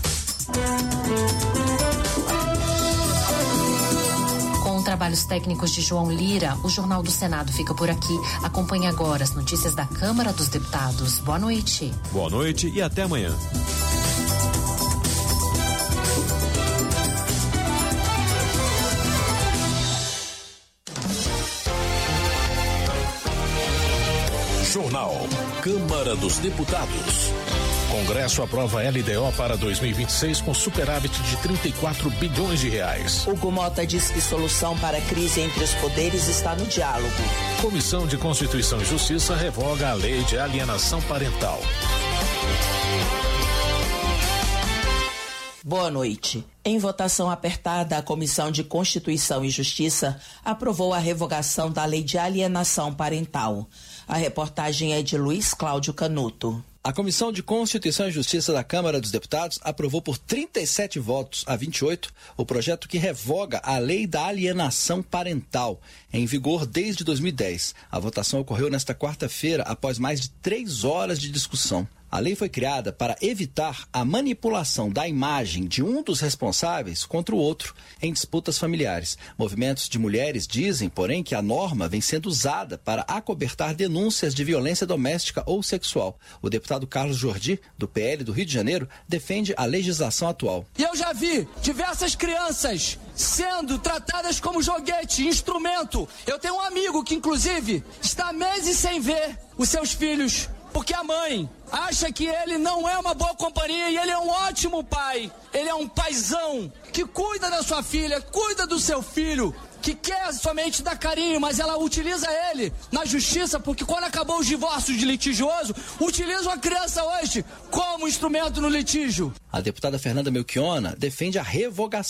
Com trabalhos técnicos de João Lira, o Jornal do Senado fica por aqui. Acompanhe agora as notícias da Câmara dos Deputados. Boa noite. Boa noite e até amanhã. Jornal Câmara dos Deputados. Congresso aprova L D O para dois mil e vinte e seis com superávit de trinta e quatro bilhões de reais. Hugo Mota diz que solução para a crise entre os poderes está no diálogo. Comissão de Constituição e Justiça revoga a lei de alienação parental. Boa noite. Em votação apertada, a Comissão de Constituição e Justiça aprovou a revogação da lei de alienação parental. A reportagem é de Luiz Cláudio Canuto. A Comissão de Constituição e Justiça da Câmara dos Deputados aprovou por trinta e sete votos a vinte e oito o projeto que revoga a lei da alienação parental, em vigor desde dois mil e dez. A votação ocorreu nesta quarta-feira, após mais de três horas de discussão. A lei foi criada para evitar a manipulação da imagem de um dos responsáveis contra o outro em disputas familiares. Movimentos de mulheres dizem, porém, que a norma vem sendo usada para acobertar denúncias de violência doméstica ou sexual. O deputado Carlos Jordi, do P L do Rio de Janeiro, defende a legislação atual. E eu já vi diversas crianças sendo tratadas como joguete, instrumento. Eu tenho um amigo que, inclusive, está meses sem ver os seus filhos, porque a mãe acha que ele não é uma boa companhia e ele é um ótimo pai. Ele é um paizão que cuida da sua filha, cuida do seu filho, que quer somente dar carinho, mas ela utiliza ele na justiça, porque quando acabou os divórcios de litigioso, utilizam a criança hoje como instrumento no litígio. A deputada Fernanda Melchiona defende a revogação.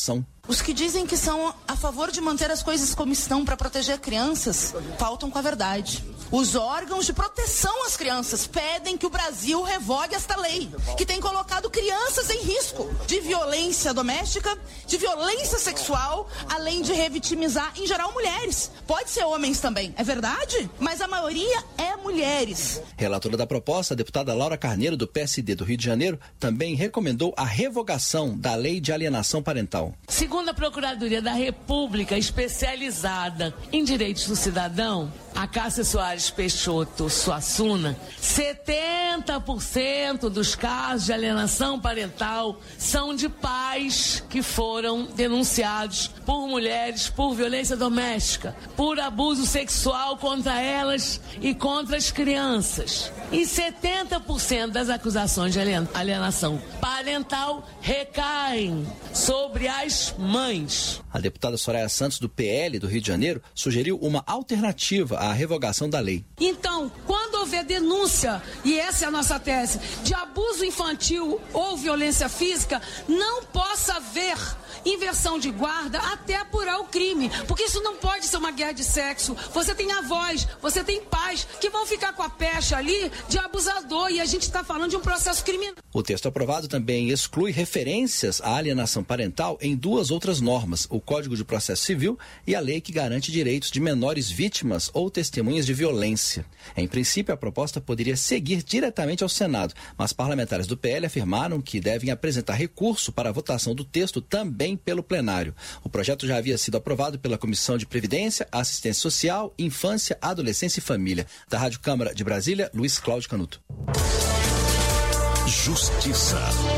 Os que dizem que são a favor de manter as coisas como estão para proteger crianças, faltam com a verdade. Os órgãos de proteção às crianças pedem que o Brasil revogue esta lei, que tem colocado crianças em risco de violência doméstica, de violência sexual, além de revitimizar, em geral, mulheres. Pode ser homens também, é verdade? Mas a maioria é mulheres. Relatora da proposta, a deputada Laura Carneiro, do P S D do Rio de Janeiro, também recomendou a revogação da lei de alienação parental. Segundo a Procuradoria da República, especializada em direitos do cidadão, a Cássia Soares Peixoto Suassuna, setenta por cento dos casos de alienação parental são de pais que foram denunciados por mulheres por violência doméstica, por abuso sexual contra elas e contra as crianças. E setenta por cento das acusações de alienação parental recaem sobre as mães. A deputada Soraya Santos, do P L do Rio de Janeiro, sugeriu uma alternativa à revogação da lei. Então, quando houver denúncia, e essa é a nossa tese, de abuso infantil ou violência física, não possa haver inversão de guarda até apurar o crime, porque isso não pode ser uma guerra de sexo. Você tem avós, você tem pais que vão ficar com a pecha ali de abusador, e a gente está falando de um processo criminal. O texto aprovado também exclui referências à alienação parental em duas outras normas, o Código de Processo Civil e a lei que garante direitos de menores vítimas ou testemunhas de violência. Em princípio, a proposta poderia seguir diretamente ao Senado, mas parlamentares do P L afirmaram que devem apresentar recurso para a votação do texto também pelo plenário. O projeto já havia sido aprovado pela Comissão de Previdência, Assistência Social, Infância, Adolescência e Família. Da Rádio Câmara de Brasília, Luiz Cláudio Canuto. Justiça.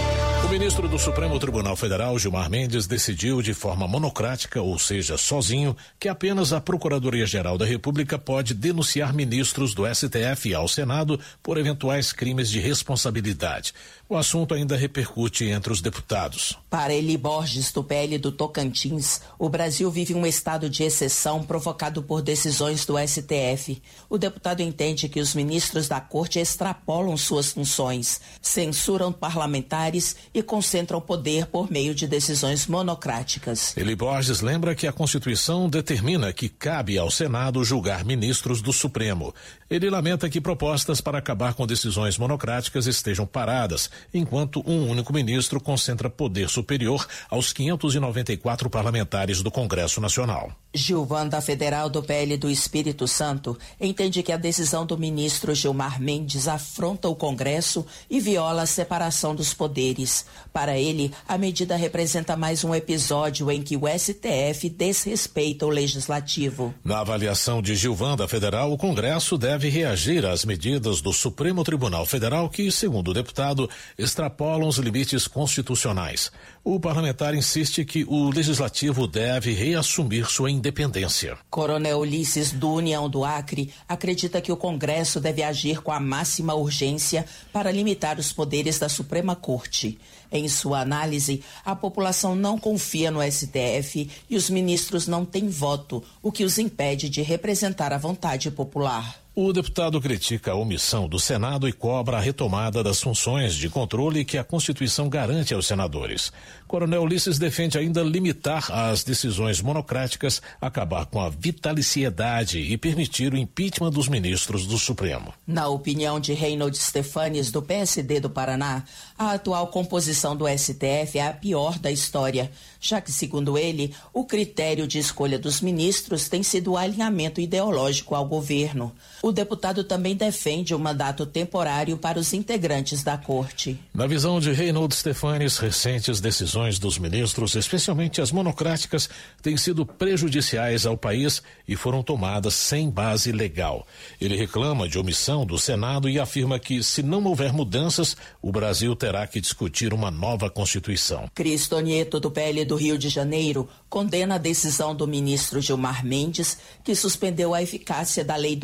O ministro do Supremo Tribunal Federal, Gilmar Mendes, decidiu de forma monocrática, ou seja, sozinho, que apenas a Procuradoria-Geral da República pode denunciar ministros do S T F ao Senado por eventuais crimes de responsabilidade. O assunto ainda repercute entre os deputados. Para Eli Borges, do P L do Tocantins, o Brasil vive um estado de exceção provocado por decisões do S T F. O deputado entende que os ministros da Corte extrapolam suas funções, censuram parlamentares e concentram poder por meio de decisões monocráticas. Eli Borges lembra que a Constituição determina que cabe ao Senado julgar ministros do Supremo. Ele lamenta que propostas para acabar com decisões monocráticas estejam paradas, enquanto um único ministro concentra poder superior aos quinhentos e noventa e quatro parlamentares do Congresso Nacional. Gilvanda Federal, do P L do Espírito Santo, entende que a decisão do ministro Gilmar Mendes afronta o Congresso e viola a separação dos poderes. Para ele, a medida representa mais um episódio em que o S T F desrespeita o Legislativo. Na avaliação de Gilvanda Federal, o Congresso deve reagir às medidas do Supremo Tribunal Federal que, segundo o deputado, extrapolam os limites constitucionais. O parlamentar insiste que o Legislativo deve reassumir sua independência. Coronel Ulisses, do União do Acre, acredita que o Congresso deve agir com a máxima urgência para limitar os poderes da Suprema Corte. Em sua análise, a população não confia no S T F e os ministros não têm voto, o que os impede de representar a vontade popular. O deputado critica a omissão do Senado e cobra a retomada das funções de controle que a Constituição garante aos senadores. Coronel Ulisses defende ainda limitar as decisões monocráticas, acabar com a vitaliciedade e permitir o impeachment dos ministros do Supremo. Na opinião de Reinhold Stefanes, do P S D do Paraná, a atual composição do S T F é a pior da história, já que, segundo ele, o critério de escolha dos ministros tem sido o alinhamento ideológico ao governo. O deputado também defende um mandato temporário para os integrantes da Corte. Na visão de Reinhold Stefanes, recentes decisões dos ministros, especialmente as monocráticas, têm sido prejudiciais ao país e foram tomadas sem base legal. Ele reclama de omissão do Senado e afirma que, se não houver mudanças, o Brasil terá que discutir uma nova Constituição. Cristo Nieto, do P L do Rio de Janeiro, condena a decisão do ministro Gilmar Mendes, que suspendeu a eficácia da lei do impeachment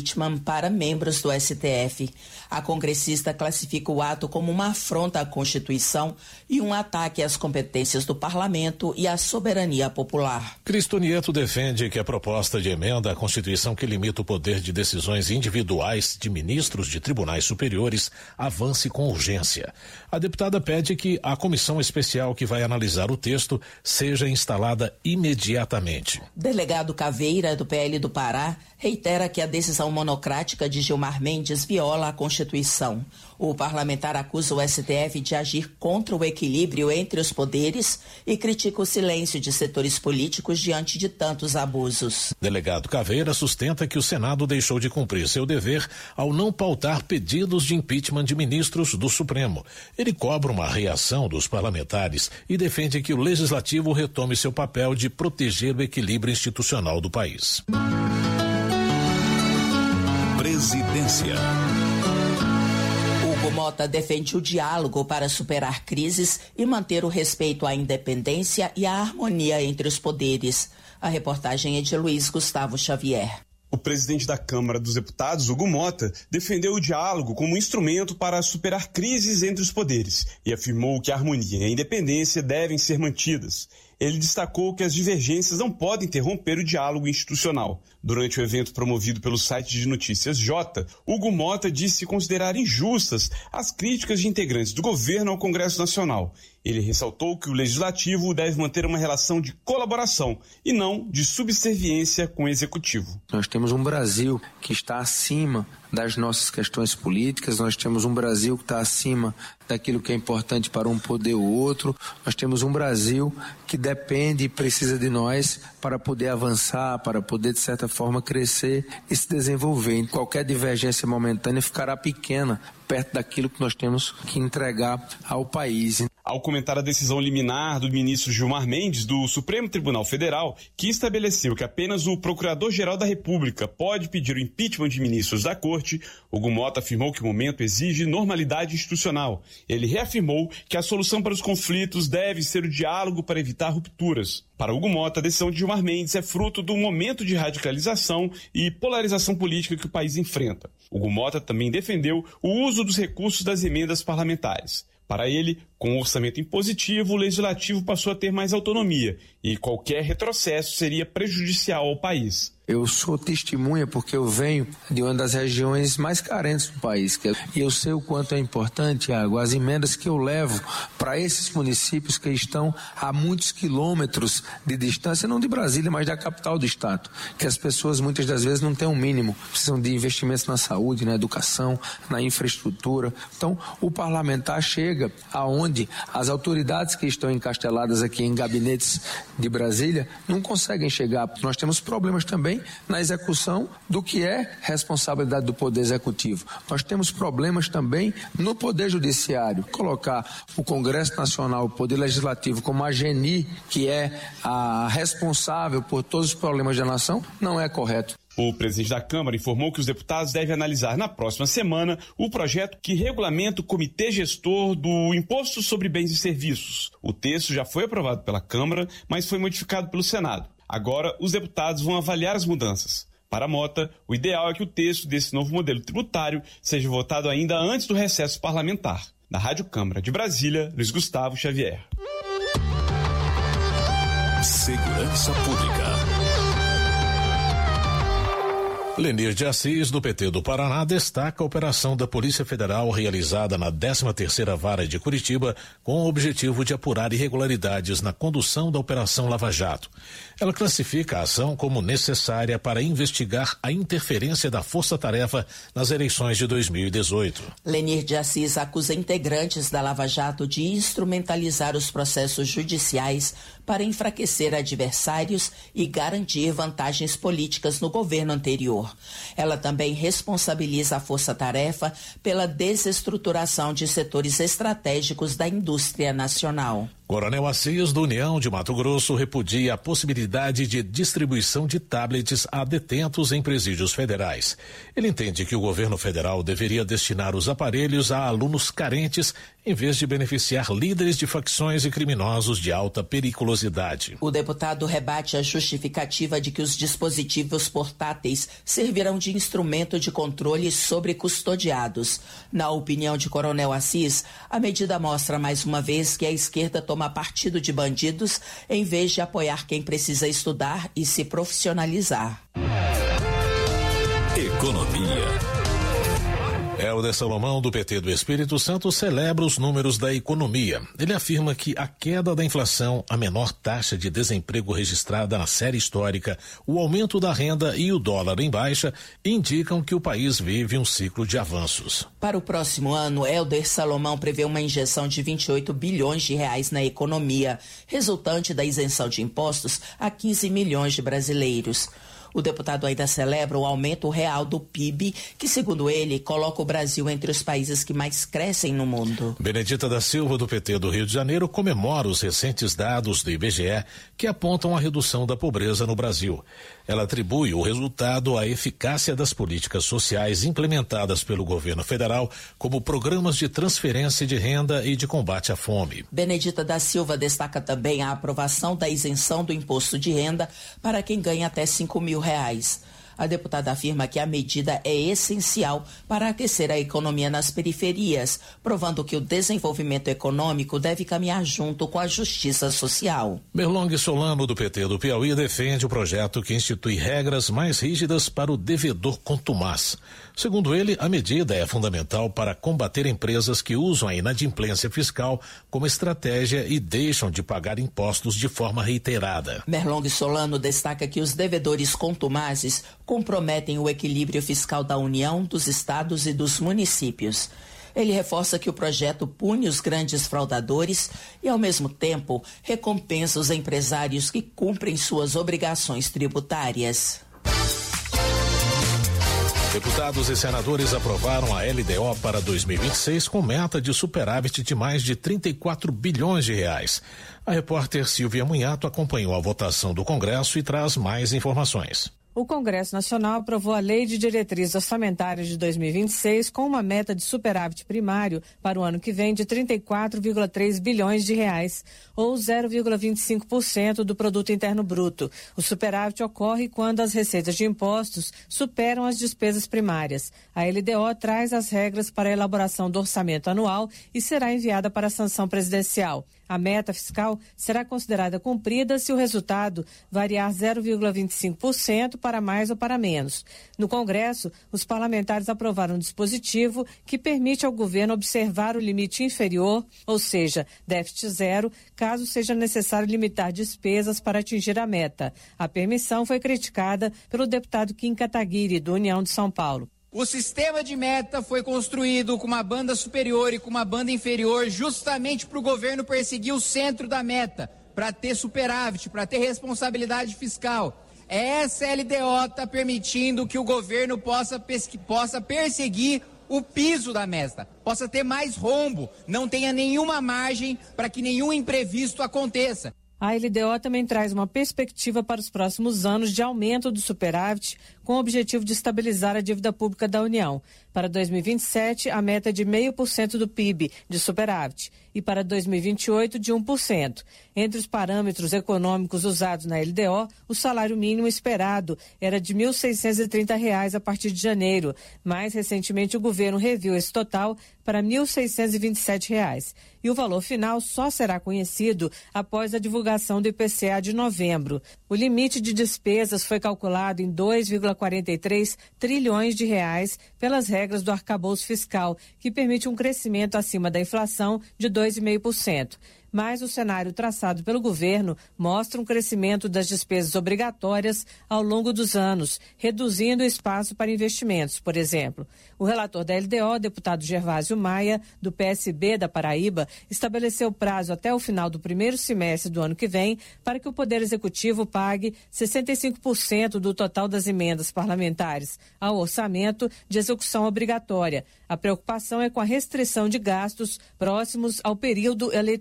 impeachment para membros do S T F. A congressista classifica o ato como uma afronta à Constituição e um ataque às competências do parlamento e à soberania popular. Cristo Nieto defende que a proposta de emenda à Constituição que limita o poder de decisões individuais de ministros de tribunais superiores avance com urgência. A deputada pede que a comissão especial que vai analisar o texto seja instalada imediatamente. Delegado Caveira, do P L do Pará, reitera que a decisão monocrática de Gilmar Mendes viola a Constituição. O parlamentar acusa o S T F de agir contra o equilíbrio entre os poderes e critica o silêncio de setores políticos diante de tantos abusos. Delegado Caveira sustenta que o Senado deixou de cumprir seu dever ao não pautar pedidos de impeachment de ministros do Supremo. Ele cobra uma reação dos parlamentares e defende que o Legislativo retome seu papel de proteger o equilíbrio institucional do país. Presidência. Hugo Mota defende o diálogo para superar crises e manter o respeito à independência e à harmonia entre os poderes. A reportagem é de Luiz Gustavo Xavier. O presidente da Câmara dos Deputados, Hugo Mota, defendeu o diálogo como instrumento para superar crises entre os poderes e afirmou que a harmonia e a independência devem ser mantidas. Ele destacou que as divergências não podem interromper o diálogo institucional. Durante o evento promovido pelo site de notícias J, Hugo Mota disse considerar injustas as críticas de integrantes do governo ao Congresso Nacional. Ele ressaltou que o Legislativo deve manter uma relação de colaboração e não de subserviência com o Executivo. Nós temos um Brasil que está acima das nossas questões políticas, nós temos um Brasil que está acima daquilo que é importante para um poder ou outro, nós temos um Brasil que depende e precisa de nós para poder avançar, para poder, de certa forma, crescer e se desenvolver. Qualquer divergência momentânea ficará pequena perto daquilo que nós temos que entregar ao país. Ao comentar a decisão liminar do ministro Gilmar Mendes do Supremo Tribunal Federal, que estabeleceu que apenas o Procurador-Geral da República pode pedir o impeachment de ministros da Corte, Hugo Mota afirmou que o momento exige normalidade institucional. Ele reafirmou que a solução para os conflitos deve ser o diálogo para evitar rupturas. Para Hugo Mota, a decisão de Gilmar Mendes é fruto do momento de radicalização e polarização política que o país enfrenta. Hugo Mota também defendeu o uso dos recursos das emendas parlamentares. Para ele, com o orçamento impositivo, o Legislativo passou a ter mais autonomia e qualquer retrocesso seria prejudicial ao país. Eu sou testemunha porque eu venho de uma das regiões mais carentes do país. E eu sei o quanto é importante, Thiago, as emendas que eu levo para esses municípios que estão a muitos quilômetros de distância, não de Brasília, mas da capital do estado. Que as pessoas muitas das vezes não têm um mínimo, precisam de investimentos na saúde, na educação, na infraestrutura. Então, o parlamentar chega aonde as autoridades que estão encasteladas aqui em gabinetes de Brasília não conseguem chegar. Nós temos problemas também na execução do que é responsabilidade do Poder Executivo. Nós temos problemas também no Poder Judiciário. Colocar o Congresso Nacional, o Poder Legislativo, como a GENI, que é a responsável por todos os problemas da nação, não é correto. O presidente da Câmara informou que os deputados devem analisar na próxima semana o projeto que regulamenta o Comitê Gestor do Imposto sobre Bens e Serviços. O texto já foi aprovado pela Câmara, mas foi modificado pelo Senado. Agora, os deputados vão avaliar as mudanças. Para Mota, o ideal é que o texto desse novo modelo tributário seja votado ainda antes do recesso parlamentar. Da Rádio Câmara de Brasília, Luiz Gustavo Xavier. Segurança Pública. Lenir de Assis, do P T do Paraná, destaca a operação da Polícia Federal realizada na décima terceira Vara de Curitiba com o objetivo de apurar irregularidades na condução da Operação Lava Jato. Ela classifica a ação como necessária para investigar a interferência da Força Tarefa nas eleições de dois mil e dezoito. Lenir de Assis acusa integrantes da Lava Jato de instrumentalizar os processos judiciais para enfraquecer adversários e garantir vantagens políticas no governo anterior. Ela também responsabiliza a Força Tarefa pela desestruturação de setores estratégicos da indústria nacional. Coronel Assis, do União de Mato Grosso, repudia a possibilidade de distribuição de tablets a detentos em presídios federais. Ele entende que o governo federal deveria destinar os aparelhos a alunos carentes, em vez de beneficiar líderes de facções e criminosos de alta periculosidade. O deputado rebate a justificativa de que os dispositivos portáteis servirão de instrumento de controle sobre custodiados. Na opinião de Coronel Assis, a medida mostra mais uma vez que a esquerda toma partido de bandidos em vez de apoiar quem precisa estudar e se profissionalizar. Economia. Helder Salomão, do P T do Espírito Santo, celebra os números da economia. Ele afirma que a queda da inflação, a menor taxa de desemprego registrada na série histórica, o aumento da renda e o dólar em baixa indicam que o país vive um ciclo de avanços. Para o próximo ano, Helder Salomão prevê uma injeção de vinte e oito bilhões de reais na economia, resultante da isenção de impostos a quinze milhões de brasileiros. O deputado ainda celebra o aumento real do P I B, que, segundo ele, coloca o Brasil entre os países que mais crescem no mundo. Benedita da Silva, do P T do Rio de Janeiro, comemora os recentes dados do I B G E que apontam a redução da pobreza no Brasil. Ela atribui o resultado à eficácia das políticas sociais implementadas pelo governo federal, como programas de transferência de renda e de combate à fome. Benedita da Silva destaca também a aprovação da isenção do imposto de renda para quem ganha até cinco mil reais. A deputada afirma que a medida é essencial para aquecer a economia nas periferias, provando que o desenvolvimento econômico deve caminhar junto com a justiça social. Berlong Solano, do P T do Piauí, defende o projeto que institui regras mais rígidas para o devedor contumaz. Segundo ele, a medida é fundamental para combater empresas que usam a inadimplência fiscal como estratégia e deixam de pagar impostos de forma reiterada. Berlong Solano destaca que os devedores contumazes comprometem o equilíbrio fiscal da União, dos estados e dos municípios. Ele reforça que o projeto pune os grandes fraudadores e, ao mesmo tempo, recompensa os empresários que cumprem suas obrigações tributárias. Deputados e senadores aprovaram a L D O para dois mil e vinte e seis com meta de superávit de mais de trinta e quatro bilhões de reais. A repórter Silvia Munhato acompanhou a votação do Congresso e traz mais informações. O Congresso Nacional aprovou a Lei de Diretrizes Orçamentárias de dois mil e vinte e seis com uma meta de superávit primário para o ano que vem de trinta e quatro vírgula três bilhões de reais, ou zero vírgula vinte e cinco por cento do Produto Interno Bruto. O superávit ocorre quando as receitas de impostos superam as despesas primárias. A L D O traz as regras para a elaboração do orçamento anual e será enviada para a sanção presidencial. A meta fiscal será considerada cumprida se o resultado variar zero vírgula vinte e cinco por cento para mais ou para menos. No Congresso, os parlamentares aprovaram um dispositivo que permite ao governo observar o limite inferior, ou seja, déficit zero, caso seja necessário limitar despesas para atingir a meta. A permissão foi criticada pelo deputado Kim Kataguiri, do União de São Paulo. O sistema de meta foi construído com uma banda superior e com uma banda inferior justamente para o governo perseguir o centro da meta, para ter superávit, para ter responsabilidade fiscal. Essa L D O está permitindo que o governo possa, possa perseguir o piso da meta, possa ter mais rombo, não tenha nenhuma margem para que nenhum imprevisto aconteça. A L D O também traz uma perspectiva para os próximos anos de aumento do superávit, com o objetivo de estabilizar a dívida pública da União. Para dois mil e vinte e sete, a meta é de zero vírgula cinco por cento do P I B de superávit e para dois mil e vinte e oito, de um por cento. Entre os parâmetros econômicos usados na L D O, o salário mínimo esperado era de mil seiscentos e trinta reais a partir de janeiro. Mais recentemente, o governo reviu esse total para mil seiscentos e vinte e sete reais. E o valor final só será conhecido após a divulgação do I P C A de novembro. O limite de despesas foi calculado em dois vírgula quarenta e três trilhões de reais pelas regras do arcabouço fiscal, que permite um crescimento acima da inflação de dois vírgula cinco por cento. Mas o cenário traçado pelo governo mostra um crescimento das despesas obrigatórias ao longo dos anos, reduzindo o espaço para investimentos, por exemplo. O relator da L D O, deputado Gervásio Maia, do P S B da Paraíba, estabeleceu prazo até o final do primeiro semestre do ano que vem para que o Poder Executivo pague sessenta e cinco por cento do total das emendas parlamentares ao orçamento de execução obrigatória. A preocupação é com a restrição de gastos próximos ao período eleitoral.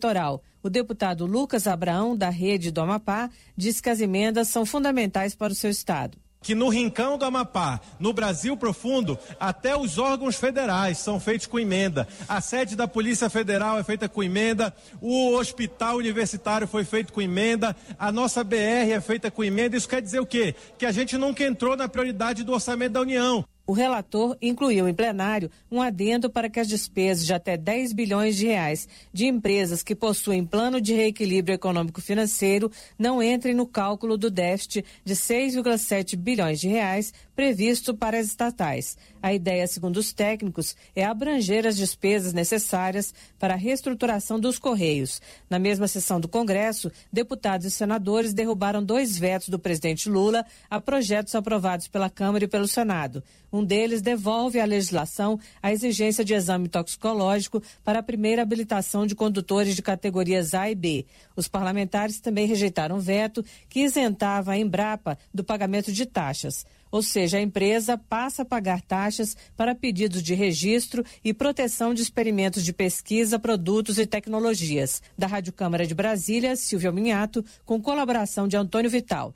O deputado Lucas Abraão, da Rede do Amapá, diz que as emendas são fundamentais para o seu estado. Que no Rincão do Amapá, no Brasil Profundo, até os órgãos federais são feitos com emenda. A sede da Polícia Federal é feita com emenda, o hospital universitário foi feito com emenda, a nossa B R é feita com emenda. Isso quer dizer o quê? Que a gente nunca entrou na prioridade do orçamento da União. O relator incluiu em plenário um adendo para que as despesas de até dez bilhões de reais de empresas que possuem plano de reequilíbrio econômico-financeiro não entrem no cálculo do déficit de seis vírgula sete bilhões de reais previsto para as estatais. A ideia, segundo os técnicos, é abranger as despesas necessárias para a reestruturação dos Correios. Na mesma sessão do Congresso, deputados e senadores derrubaram dois vetos do presidente Lula a projetos aprovados pela Câmara e pelo Senado. Um deles devolve à legislação a exigência de exame toxicológico para a primeira habilitação de condutores de categorias A e B. Os parlamentares também rejeitaram o veto que isentava a Embrapa do pagamento de taxas. Ou seja, a empresa passa a pagar taxas para pedidos de registro e proteção de experimentos de pesquisa, produtos e tecnologias. Da Rádio Câmara de Brasília, Silvia Minhato, com colaboração de Antônio Vital.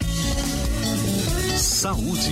Saúde.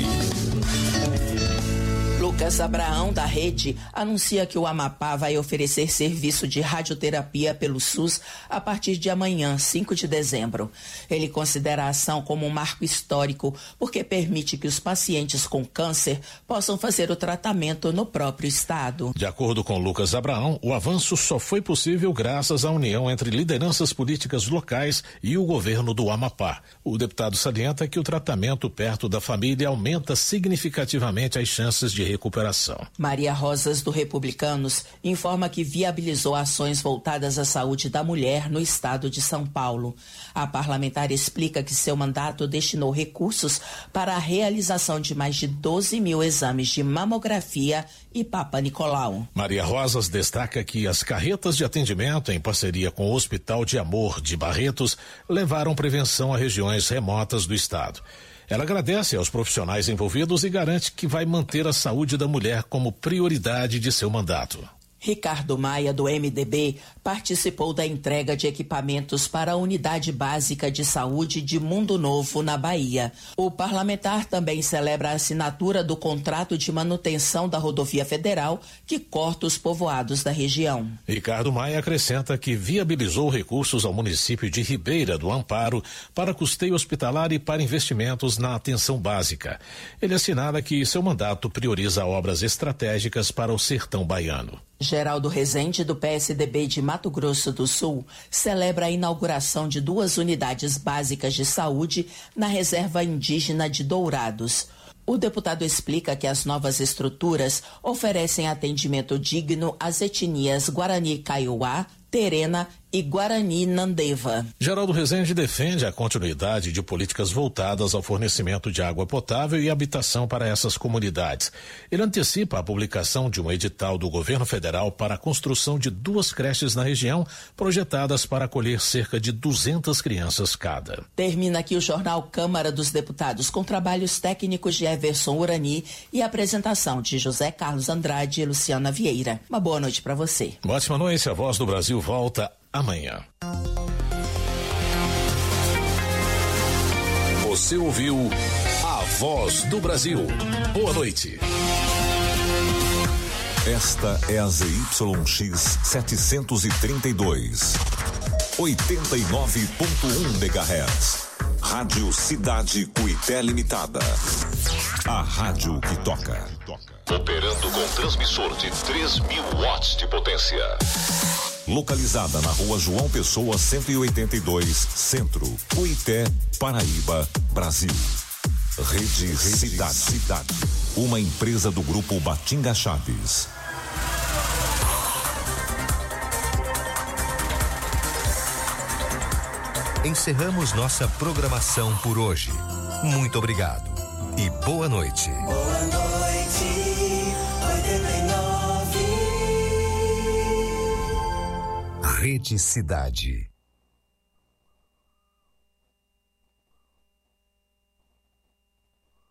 Lucas Abraão, da Rede, anuncia que o Amapá vai oferecer serviço de radioterapia pelo SUS a partir de amanhã, cinco de dezembro. Ele considera a ação como um marco histórico porque permite que os pacientes com câncer possam fazer o tratamento no próprio estado. De acordo com Lucas Abraão, o avanço só foi possível graças à união entre lideranças políticas locais e o governo do Amapá. O deputado salienta que o tratamento perto da família aumenta significativamente as chances de recuperação. Maria Rosas, do Republicanos, informa que viabilizou ações voltadas à saúde da mulher no estado de São Paulo. A parlamentar explica que seu mandato destinou recursos para a realização de mais de doze mil exames de mamografia e Papa Nicolau. Maria Rosas destaca que as carretas de atendimento, em parceria com o Hospital de Amor de Barretos, levaram prevenção a regiões remotas do estado. Ela agradece aos profissionais envolvidos e garante que vai manter a saúde da mulher como prioridade de seu mandato. Ricardo Maia, do M D B, participou da entrega de equipamentos para a Unidade Básica de Saúde de Mundo Novo, na Bahia. O parlamentar também celebra a assinatura do contrato de manutenção da rodovia federal que corta os povoados da região. Ricardo Maia acrescenta que viabilizou recursos ao município de Ribeira do Amparo para custeio hospitalar e para investimentos na atenção básica. Ele assinala que seu mandato prioriza obras estratégicas para o sertão baiano. Geraldo Rezende, do P S D B de Mato Grosso do Sul, celebra a inauguração de duas unidades básicas de saúde na reserva indígena de Dourados. O deputado explica que as novas estruturas oferecem atendimento digno às etnias Guarani Kaiowá, Terena e Guarani Nandeva. Geraldo Rezende defende a continuidade de políticas voltadas ao fornecimento de água potável e habitação para essas comunidades. Ele antecipa a publicação de um edital do governo federal para a construção de duas creches na região, projetadas para acolher cerca de duzentas crianças cada. Termina aqui o jornal Câmara dos Deputados, com trabalhos técnicos de Everson Urani e apresentação de José Carlos Andrade e Luciana Vieira. Uma boa noite para você. Uma ótima noite. A Voz do Brasil volta amanhã. Você ouviu A Voz do Brasil. Boa noite. Esta é a Z Y X setecentos e trinta e dois, oitenta e nove ponto um megahertz. Rádio Cidade Cuité Limitada. A rádio que toca. Operando com transmissor de três mil watts de potência. Localizada na Rua João Pessoa cento e oitenta e dois, Centro, Cuité, Paraíba, Brasil. Rede, Rede Cidade. Cidade. Uma empresa do Grupo Batinga Chaves. Encerramos nossa programação por hoje. Muito obrigado e boa noite. Boa noite, oitenta e nove. Rede Cidade.